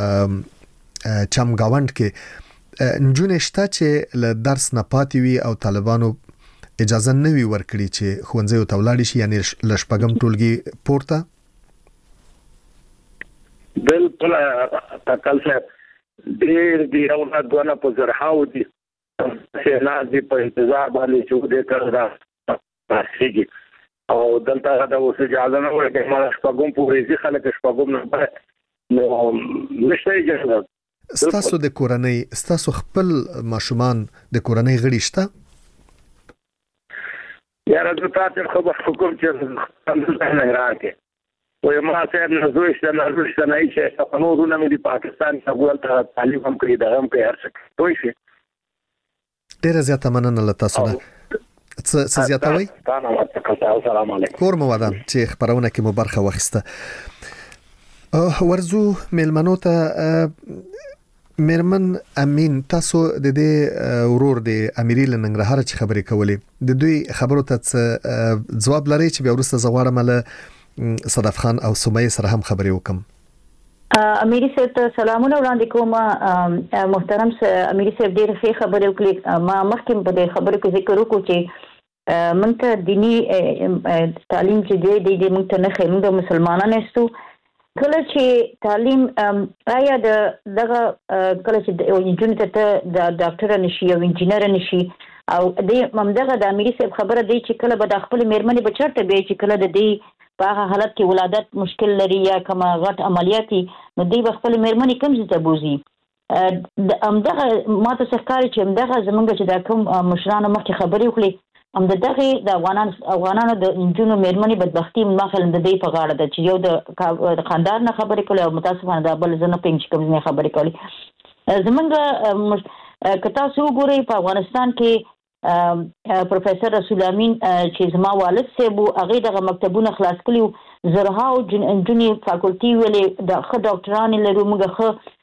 C: چمګاوند کې نجونې شته چې له درس نه پاتې وي او طالبانو اجازه نه وي ورکړي چې ښوونځیو ته ولاړې شي یعنې له شپږم ټولګي پورته؟
K: بالکل تکل صاحب ډېر دي اولادونه په زرهاو دي چې نه دي په انتظار باندې چې دې کړه راشيږي او دلته دا اوس اجازه نه ورکړي ما شپږم پورې ځي خلک شپږم نه نو نشته اجازه.
C: ستاسو د کورنۍ ستاسو خپل ماشومان د کورنۍ غړي شته؟
K: یاره زه تاسو خبر حکم چې نه راکې وای ما صاحب نه زوی شته نه زوی شته نه چې په نورونه مې د پاکستان څخه ته تعلیم هم کوي دا هم کوي هر څه دوی شي.
C: ډیره زیاته مننه له تاسو نه. څه زیاتوي؟
J: تاسو السلام علیکم
C: کور مو ودان چې خبرونه کې مو برخه واخیسته ورزو ملمنو ته میرمن امین تاسو د دې ورور د امیری لننګرهار چې خبرې کولې د دوی خبرو ته جواب لري چې بیا ورسته زغواړم له صدف خان او سمیه سره هم خبرې وکم.
G: امیری صاحب ته سلامونه وړاندې کوم. محترم امیری صاحب ډېر ښه خبرې وکړې. ما مخکې په دې خبرو کې ذکر وکړو چې موږ ته دینی تعلیم چې دی د موږ ته نه خې موږ مسلمانان یو کله چې تعلیم آیا د دغه کله چې انجن ته د ډاکټر نشي او انجینر نشي او د ممدغه د امیری صاحب خبره دی چې کله به د خپل میرمنې بچرته به چې کله د دې په هغه حالت کې ولادت مشکل لري یا کومه غټ عملیاتي نو دی به خپل میرمنې کوم ځای ته بوزي. امدغه ماته څرګندوي چې امدغه زمونږ چې د کوم مشرانو مخکې خبرې وکړي هم د دغه د افغانان افغانانو د انجونو میرمنې بدبختی مخال د دې په غاړه ده چې یو د خاندار نه خبرې کولې او متاسفانه د بل زنه پنځ کوم نه خبرې کولې. زمونږ کتا سو ګوري په افغانستان کې پروفیسور رسول امین چې زما والد سیبو هغه دغه مکتبونه خلاص کړي زرها او انجونی فاکولټي ولې د خ ډاکټران لرو موږ خ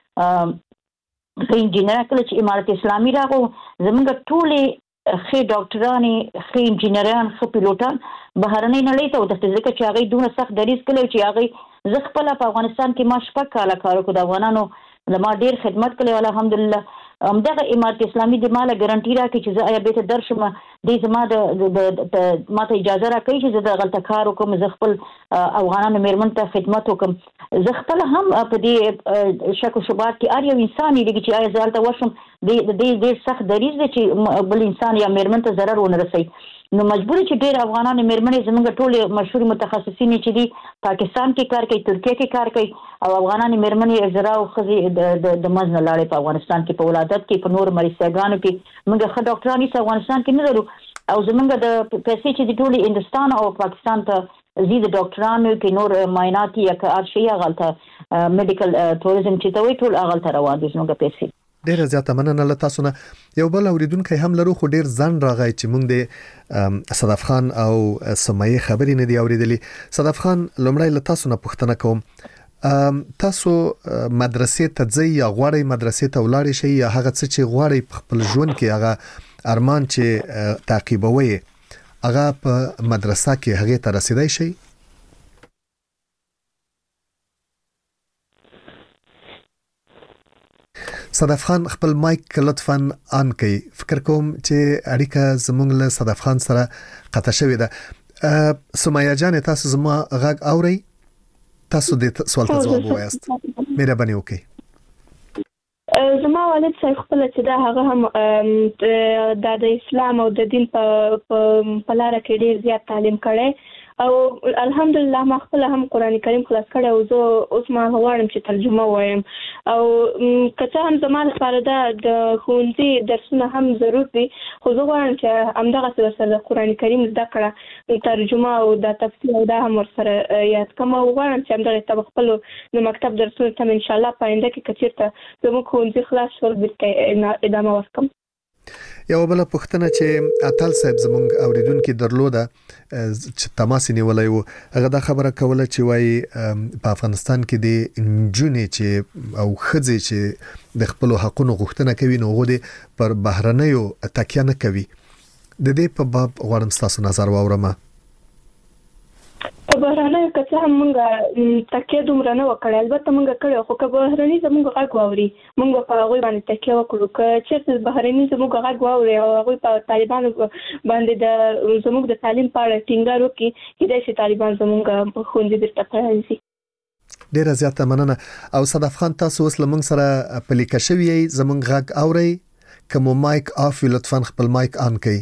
G: انجینر کله چې امارت اسلامي راغو زمونږ ټولې خې ډاکټرانی خې انجینران خې پیلوټان بهرنۍ نړۍ ته وتښتي ځکه چې هغه دونه سخت دریځ کړی چې هغه زه خپل په افغانستان کې ما شپږ کاله کار وکړ د افغانانو لما ډیر خدمت کړی الحمدلله. همدغه امارت اسلامي د مالا ګارانټي راکړي چې زه آیا به ته درشم د زما د ماته اجازه راکړي چې زه د غلطه کار وکم زه خپل افغانانو میرمن ته خدمت وکم. زه خپل هم په دې شک او شبهات کې اړ یو انسان دی چې آیا زه هلته ورشم د دې ډېر سخت دریځ دی چې بل انسان یا میرمن ته ضرر ونه رسوي. نو مجبور چې ډېر افغانانو میرمنې زموږ ټول مشهور متخصصین چې دي پاکستان کې کار کوي ترکیه کې کار کوي او افغانانو میرمنې اجرا او خزي د مزنه لاړې په افغانستان کې په ولادت کې په نور مریضانو کې موږ خه ډاکټرانی په افغانستان کې نه لرو او زموږ د پیسې چې د ټول هندستان او پاکستان ته زیات ډاکټرانو کې نور معاینات یا ارشیا غلطه میډیکل ټوریزم چې دوی ټول غلطه روان دي زموږ پیسې.
C: ډیر زیاته مننه له تاسو نه. یو بل اوریدونکو هم لرو خو ډیر ځان راغی چې موږ د صدف خان او سمیه خبرې نه دی اوریدلې. صدف خان لومړی له تاسو نه پوښتنه کوم تاسو مدرسې ته ځئ یا غواړئ مدرسې ته ولاړ شئ یا هغه څه چې غواړئ په خپل ژوند کې هغه ارمان چې تعقیبوي هغه په مدرسه کې هغه ته رسیدای شئ؟ صدف خان خپل مایک لطفاً آن کړئ. فکر کوم چې اړیکه زموږ له صدف خان سره قطع شوې ده. سمیه جان تاسو زما غږ اورئ؟ تاسو د سوال ته جواب وایاست. مهرباني وکړئ.
H: زما والد صاحب خپل چې دا هغه هم د اسلام او د دین په په لار کې ډیر زیات تعلیم کړي او الحمدلله ما خپل هم قران کریم خلاص کړی او زه اوس ما غواړم چې ترجمه وایم او کته هم زما لپاره دا د ښوونځي درسونه هم ضروري دي خو زه غواړم چې همدغه سره قران کریم زده کړه ترجمه او د تفسیر او دا هم ورسره یاد کوم او غواړم چې همدغه تب خپل د مکتب درسونه تم ان شاء الله پاینده کې کچیرته زموږ ښوونځي خلاص شول بیرته ادامه ورکوم.
C: یو بل پوښتنه چې اتل صاحب زمونږ اوریدونکو درلوده چې تماس نیولای وو هغه دا خبره کوله چې وایي په افغانستان کې د انجونې چې او خځې چې د خپل حقوقو غوښتنه کوي نو غوډه پر بهرنیو تکیه نه کوي. د دې په باب غواړم تاسو نظر واورم.
H: په بهرنیو کڅه هم موږ تکیه دومره نه وکړل البته موږ کړو خو که بهرني زموږ غږ واوري موږ په هغه باندې تکیه وکړو که چې بهرني زموږ غږ واوري او هغه په طالبانو باندې د زموږ د تعلیم په اړه ټینګار وکړي کله چې طالبان زموږ خوندې درته پرانځي.
C: ډیر زیاته مننه. او صدف خان تاسو اوس لمن سره په لیکه شوی زموږ غږ اوري کوم مایک اف لطفا خپل مایک آن کړئ.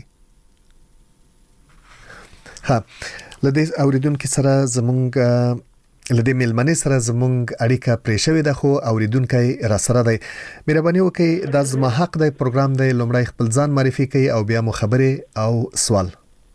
C: ها لدې اوریدونکو سره زمونږ لدې ملمنې سره زمونږ اړیکه پرې شوې ده خو اوریدونکو را سره دی. مهرباني وکړئ د زما حق دی پروګرام دی لومړی خپل ځان معرفي کړئ او بیا مو خبره او سوال.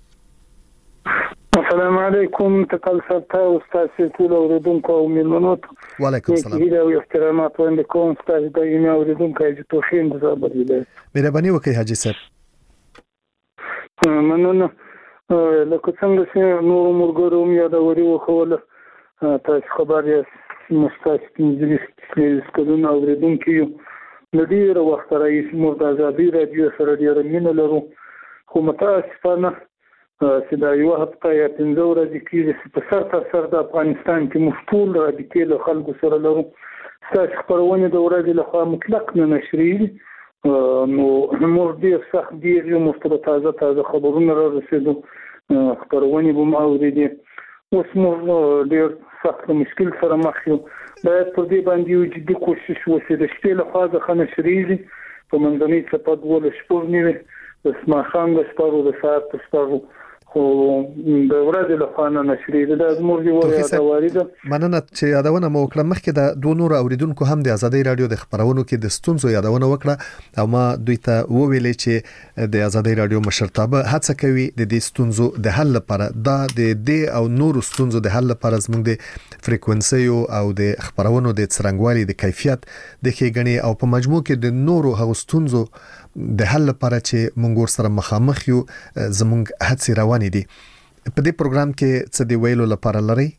L: السلام علیکم تکل سره استاد ټول اوریدونکو او ملمنو
C: وعلیکم السلام.
L: زه یو احترامات وړاندې کوم استاد د یو اوریدونکو چې توفین د زابر دی.
C: مهرباني وکړئ حاجی صاحب.
L: مننه. لکه څنګه چې نور مرګرو مې یادوري وخوله تاسو خبر یاست مستاسو پنځه کلونه اوریدونکو یو د ډیره وخت راځي موږ د ازادي رادیو سره ډیره مینه لرو خو متاسفانه چې دا یو هفته یا پنځه ورځې کېږي چې په سر تر سر د افغانستان کې موږ ټول رادیکال خلکو سره لرو ستاسو خبرونه د ورځې لخوا مطلق نه نشري نو موږ ډیر سخت ډیر یو مستبه تازه تازه خبرونه را رسېدو خبرونه به مو اورېدي اوس موږ ډیر سخت مشکل سره مخ یو باید پر دې باندې یو جدي کوشش وشي د شپې لخوا ځخه نشریږي په منځنۍ څپه دوله شپور نیوي د سماخان د سپارو د ساعت د سپارو خو د ورځې لخوا نه نشریږي دا زموږ یو یادواري ده
C: مننه چې یادونه مو وکړه مخکې د دوه نور اوریدونکو هم د ازادي رادیو د خبرونو کې د ستونزو یادونه وکړه او ما دوی ته وویلې چې د ازادي رادیو مشرتابه هڅه کوي د دې ستونزو د حل لپاره دا د دې او نورو ستونزو د حل لپاره زموږ د فریکوئنسي او د خبرونو د څرنګوالي د کیفیت د ښېګڼې او په مجموع کې د نورو هغو ستونزو د حل لپاره چې موږ سره مخامخ یو زموږ هڅې روانې دي په دې پروګرام کې څه دی ویلو لپاره لري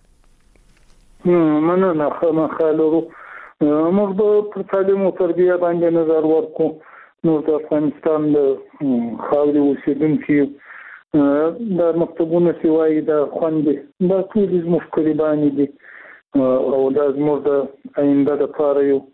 L: مننه خامخا لرو موږ په تعلیم او تربیه باندې نظر ورکو نو د افغانستان د خاورې اوسیدونکو د مکتبونو سیوای د خوندې د ټول زموږ قرباني دي او د زموږ د آینده لپاره یو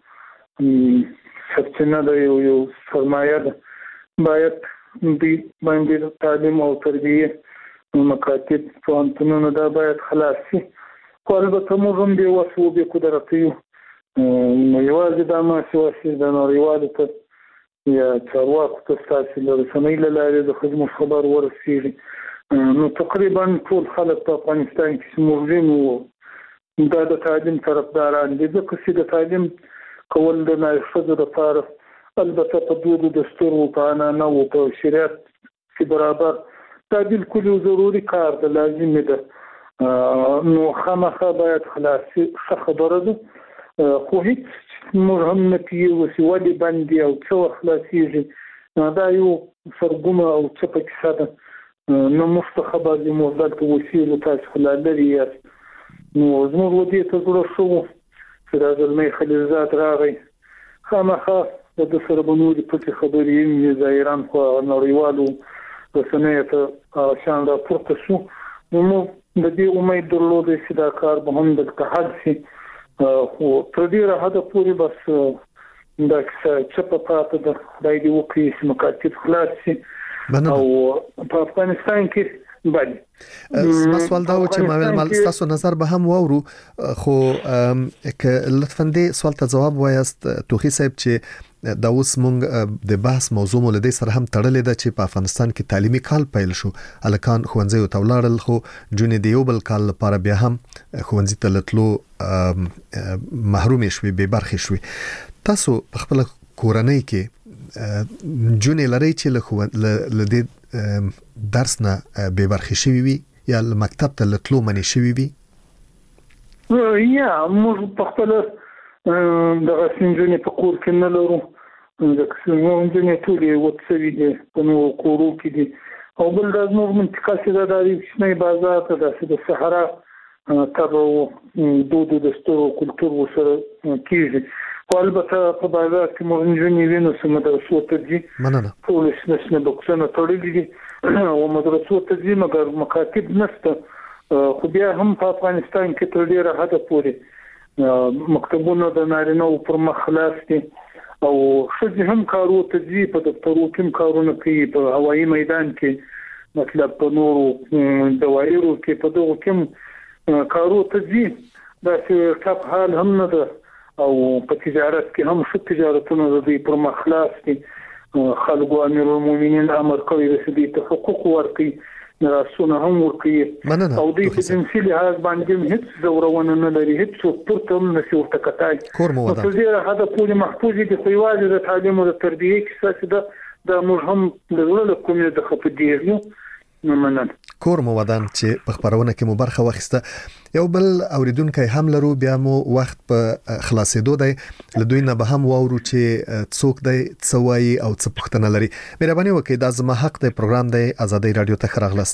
L: سرچینه ده یو یو سرمایه ده باید دې باندې تعلیم او تربیه مکاتب پوهنتونونه دا باید خلاص شي خو البته موږ هم بې وسو بې قدرته یو نو یوازې دا ماسې وسې د نړیوالو ته یا چارواکو ته ستاسې له رسنۍ له لارې د خدمت خبر ورسېږي نو تقریبا ټول خلک په افغانستان کې چې موږ وینو دا د تعلیم طرفداران دي ځکه چې د تعلیم کول د نایښځو لپاره البته په دودو دستور او په عنعنه او په شریعت کې برابر دا بالکل یو ضروري کار ده لازمي ده نو خامخا باید خلاصي ښه خبره ده خو هیڅ موږ هم نه پوهېږو چې ولې بند دي او څه وخت خلاصېږي دا یو سرګونه او چپه کیسه ده نه موږ ته خبر دي موږ دلته اوسېږو تاسو خو لا لرې یاست نو زموږ ودې ته زړه ښه و چې دا زلمی خلیلزاد راغی خامخا د ده سره به نورې پټې خبرې یې ظاهرا خو نړیوالو رسنیو ته شان راپورته شو نو موږ د دې امید درلودی چې دا کار به هم دلته حل شي خو تر ډېره حده پورې بس دا کیسه چپه پاته ده خدای دې وکړي چې مکاتب خلاص شي او په افغانستان کې بله
C: ما سوال دا و چې ما ویل مال تاسو نظر به هم واورو خو ک لطفا دې سوال ته جواب وایست توخی صاحب چې دا اوس مونږ د بحث موضوع مولدي سره هم تړلې ده چې په افغانستان کې تعلیمي کال پیل شو الکان خوندزي او تولاړل خو جون دی یو بل کال لپاره بیا هم خوندزي ته لټلو محروم شوي به برخې شوي تاسو په خپل کورنۍ کې جون لري چې له دې درس نه به برخې شوي وي یا مکتب ته لټلو منې شوي وي
L: یا موږ په خپل دغه سنجونې په کور کې نه لرو ځکه سنجونې ټولې وڅوي دي په نو کورو کې دي او بل د زموږ منطقه چې دا د کوچنی بازار ته داسې د صحرا تبع دود او دستور او کلتور ورسره کېږي خو البته په بازار کې موږ نجونې وینو چې مدرسو ته ځي
C: مننه
L: ټول شنه شنه بکسونه تړلي دي او مدرسو ته ځي مګر مکاتب نشته خو بیا هم په افغانستان کې تر ډېره حده پورې مکتبونه د نارینه‌و پر مخ خلاص دي او ښځې هم کارو ته ځي په دفترو کې هم کارونه کوي په هوایي میدان کې مطلب په نورو دوایرو کې په دغو کې کارو ته ځي داسې ټپ حال هم نه ده او په تجارت کې هم ښه تجارتونه د دوی پر مخ خلاص دي خلکو امیر المؤمنین امر کوي چې دوی ته حقوق ورکړي راسونه هم ورکړي او دوی په جنسي لحاظ باندې هیڅ ضرورونه نه لري هیڅ څوک پورته هم نشي ورته کتای نو په دې هغه پورې محفوظ دي خو یوازې د تعلیم او د تربیې کې څه ده د موږ هم د زړه کومې د خپدیږو نو مننه
C: کور مو ودان چې په خبرونه کې مو برخه واخیسته یو بل اوریدونکو هم لرو بیا مو وخت په خلاصېدو دی له دوی نه به هم واورو چې څوک دی څه وایي او څه پوښتنه لري مهرباني وکړئ دا زما حق دی پروګرام دی ازادي رادیو ته راغلاست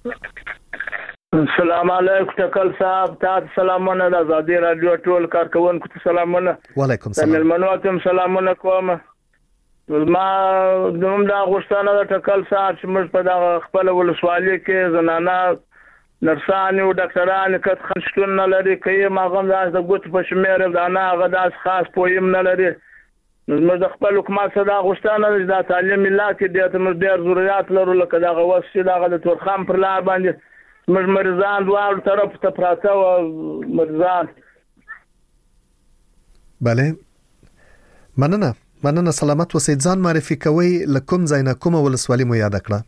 K: السلام علیکم ټکل صاحب، تاسو سلامونه، د ازادي رادیو ټول کارکونکو ته سلامونه.
C: وعلیکم السلام.
K: ملمنو ته سلامونه کوم. ما دوم دا غوښتنه د ټکل صاحب چې موږ په دغه خپل ولسوالۍ کې زنانه نرسانې او ډاکټرانې کټ خشتون نه لري، کوي ماغم داس د ګوت په شمیر د نه هغه داس خاص پویم نه لري. موږ د خپل حکومت سره غوښتنه د تعلیم ملت کې د موږ ډېر ضرورت لرو، لکه دغه وسیله دغه د تورخم پر لار باندې موږ مریضان دوه طرف ته پراته او مریضان.
C: بله مننه مننه سلامت اوسئ. ځان معرفي کوئ، له کوم ځای نه کومه ولسوالي مو یاد کړه؟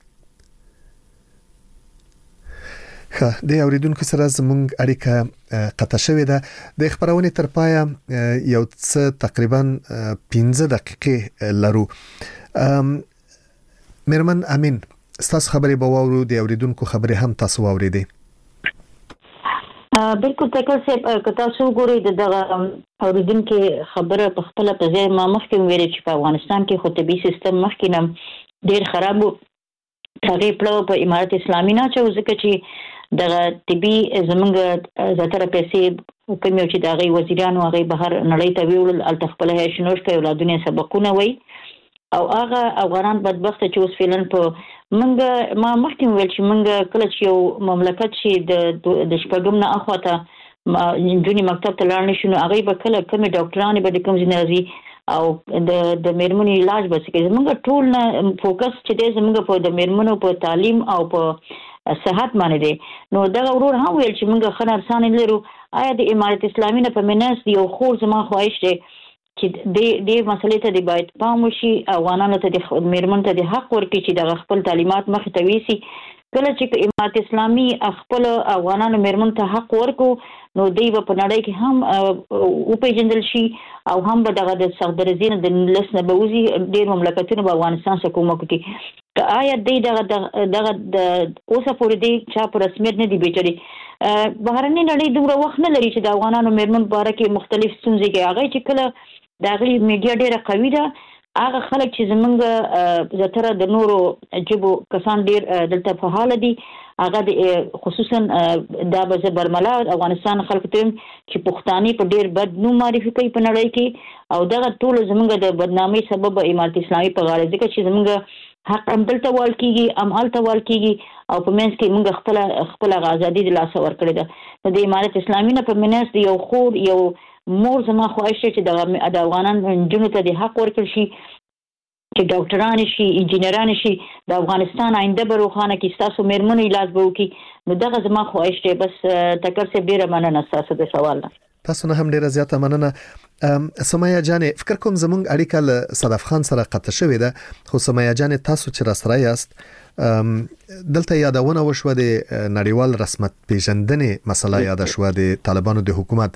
C: ښه، د اوریدونکو سره زموږ اړیکه قطع شوې ده. د خبرونې تر پایه یو څه تقریبا پنځه دقیقې لرو. میرمن امین، ستاسو خبرې به واورو، د اوریدونکو خبرې هم تاسو واوریدئ.
G: بالکل تکل صاحب، که تاسو ګورئ دغه اوریدونکو خبره په خپل په ځای ما مخکې ویل چې په افغانستان کې خو طبي سیستم مخکې نه ډیر خراب وو. هغه په په امارت اسلامي نه چې ځکه چې دغه طبي زمونږ زیاتره پیسې کوم چې دغه وزیرانو هغه بهر نړۍ ته ویول الته خپل هیڅ کوي اولادونه سبقونه وای او هغه افغانان بدبخت چې اوس فعلا په منګه ما مخکې ویل چې منګه کله چې یو مملکت چې د د شپږم نه اخواته جونی مکتب ته لاړ نشو، هغه به کله کوم ډاکټرانو به د کوم ځنازي او د د میرمنو علاج به کوي. زمونږ ټول نه فوکس چې د زمونږ په د میرمنو په تعلیم او په صحت باندې دی. نو دا ورور هم ویل چې موږ خنر سان لرو. آیا د امارت اسلامي نه په مناس دی او خور زما خواهش دی چې د دې مسلې ته د باید پام وشي، افغانانو ته د میرمن ته د حق ورکړي چې د خپل تعلیمات مخ ته ویسي. کله چې امارت اسلامي خپل افغانانو میرمن ته حق ورکو نو دوی په نړۍ کې هم او پیژندل شي او هم به دغه د صدرزین د لسنه بوزي ډیر مملکتونو په افغانستان سره کومه کوي. که آیا دوی دغه دغه د اوسه پورې دی چې په رسمیت نه دی بیچاري بهرني نړۍ دومره وخت نه لري چې د افغانانو میرمن باره کې مختلف ستونزې کې هغه چې کله دغه میډیا ډیره قوي ده، هغه خلک چې زمونږ زیاتره د نورو جبو کسان ډیر دلته فعال دي، هغه د خصوصا د برملا افغانستان خلک ته چې پښتاني په ډیر بد نوم معرفي کوي په نړۍ کې او دغه ټول زمونږ د بدنامۍ سبب امارت اسلامي په غاړه ځکه چې زمونږ حق هم دلته وال کیږي هم هلته وال کیږي او په منځ کې موږ خپل خپل ازادي د لاسه ورکړې ده. د امارت اسلامي نه په منځ دی یو خور یو مور زما خواهش چې د افغانان جنو ته د حق ورکړ شي چې ډاکټران شي انجینران شي د افغانستان آینده به روښانه کړي، ستاسو میرمنو علاج به وکړي. نو دغه زما خواهش دی. بس تکر صاحب ډیره مننه ستاسو د سوال نه.
C: تاسو نه هم ډیره زیاته مننه. سمایا جانې، فکر کوم زمونږ اړیکه له صدف خان سره قطع شوې ده، خو سمایا جانې تاسو چې را سره یاست دلته یادونه وشوه د نړیوال رسمیت پیژندنې مسله یاد شوه د طالبانو د حکومت.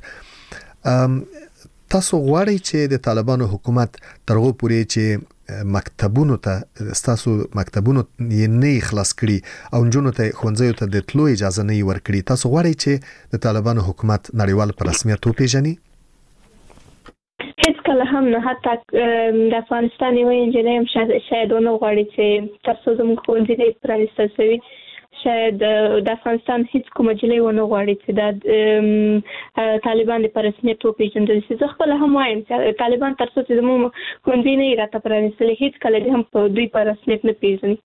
C: تاسو غواړئ چې د طالبانو حکومت ترغو پورې چې مکتبونو ته ستاسو مکتبونو یې نه خلاص کړي او جنونو ته ښوونځیو ته د تلو اجازه نه ورکړي، تاسو غواړئ چې د طالبانو حکومت نړیوال په رسمیت وپیژني؟
H: هیڅ کله هم نه. حتی د افغانستان یو انجینر هم شاید ونه غواړي چې تاسو زموږ ښوونځي دې پرانیستل شوي، شاید د افغانستان هیڅ کومه جلۍ ونه غواړي چې د طالبان په رسمیت وپیژندل شي. زه خپل هم وایم چې طالبان تر څو چې زموږ ښوونځي نه راته پرانیستلي هیڅ کله هم په دوی په رسمیت نه پیژني.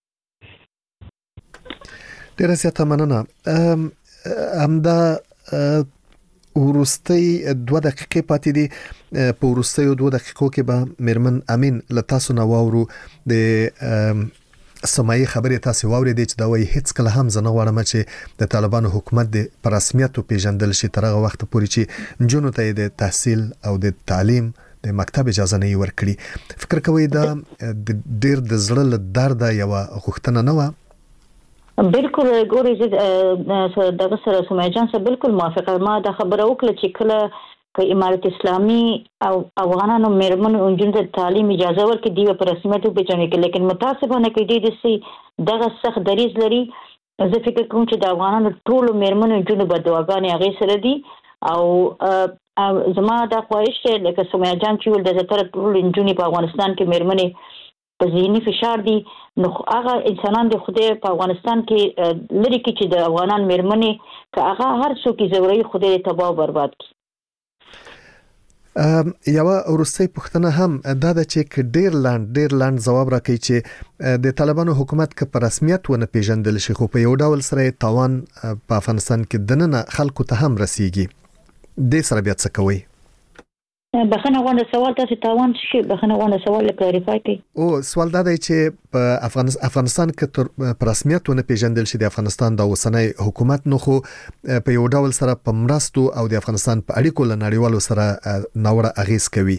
C: ډیره زیاته مننه. همدا ورستي دوه دقیقې پاتې دي. په ورستیو دوه دقیقو کې به میرمن امین له تاسو نه واورو د سمایي خبرې تاسو واورېدې چې دا وایي هیڅ کله هم زه نه غواړم چې د طالبانو حکومت د په رسمیت وپیژندل شي تر هغه وخت پورې چې نجونو ته د تحصیل او د تعلیم د مکتب اجازه نه ورکړي. فکر کوئ دا ډیر د زړه له درده یو غوښتنه نه و؟
G: بالکل ګوري چې دغه سره سمایي جان سره بالکل موافقه. ما دا خبره وکړه چې کله که امارت اسلامي او افغانانو میرمنو انجونو ته تعلیم اجازه ورکړي دی په رسمیت وپیژني، لیکن متاسفانه کې دی د دغه سخت دریځ لري. زه فکر کوم چې د افغانانو ټول میرمنو انجونو په دعاګانې هغه سره دي او زما دا خواهش دی لکه سمایي جان چې ول د زتر ټول انجونو په افغانستان کې میرمنې په ذهني فشار دي نو هغه انسانان د خدای په افغانستان کې لري کې چې د افغانان مېرمنې که هغه هر څوک زوري خدای تباہ برباد کړي.
C: یو ورستۍ پښتنه هم دا د چې ډیر لاند ډیر لاند جواب راکړي چې د طالبانو حکومت که په رسمیت ونه پیژندل شي خو په یو ډول سره تاوان په افغانستان کې دننه خلکو ته هم رسیږي د سره بیا څه کوي؟
G: بخنه غونډه سوال تاسو تاوان شي بخنه غونډه سوال کلیریفای کړئ. او
C: سوال دا دی چې په افغانستان کې تر په رسمیت ونه پیژندل شي د افغانستان د اوسنۍ حکومت نو خو په یو ډول سره په مرستو او د افغانستان په اړیکو له نړیوالو سره نوړه اغیز کوي.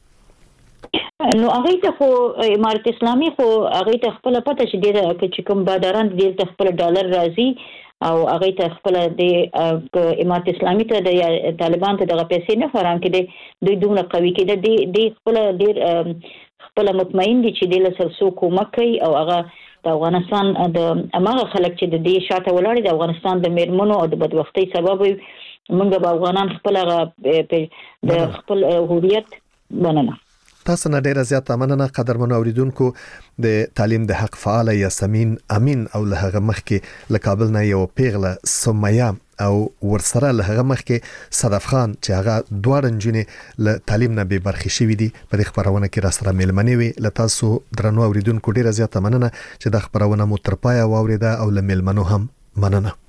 G: نو هغه ته خو امارت اسلامي خو هغه ته خپل پته چې د چې کوم بادران د خپل ډالر راځي او هغه ته خپل د امارت اسلامي ته د طالبان ته دغه پیسې نه فراهم کړي دوی دومره قوي کړي د د خپل ډیر خپل مطمئن دي چې د لسرسو کومک کوي او هغه د افغانستان د اماغه خلک چې د دې شاته ولاړ دي د افغانستان د میرمنو او د بدبختی سبب موږ به افغانان خپل هغه د خپل هویت بننه.
C: تاسو نه ډیره زیاته مننه قدرمنو اوریدونکو. د تعلیم د حق فعال یاسمین امین او له هغه مخکې له کابل نه یو پیغله سمیه او ورسره له هغه مخکې صدف خان چې هغه دواړه نجونې له تعلیم نه به برخې شوې دي په دې خبرونه کې را سره ملمنې وي. له تاسو درنو اوریدونکو ډیره زیاته مننه چې د خبرونه مو تر پایه واوریده او له ملمنو هم مننه.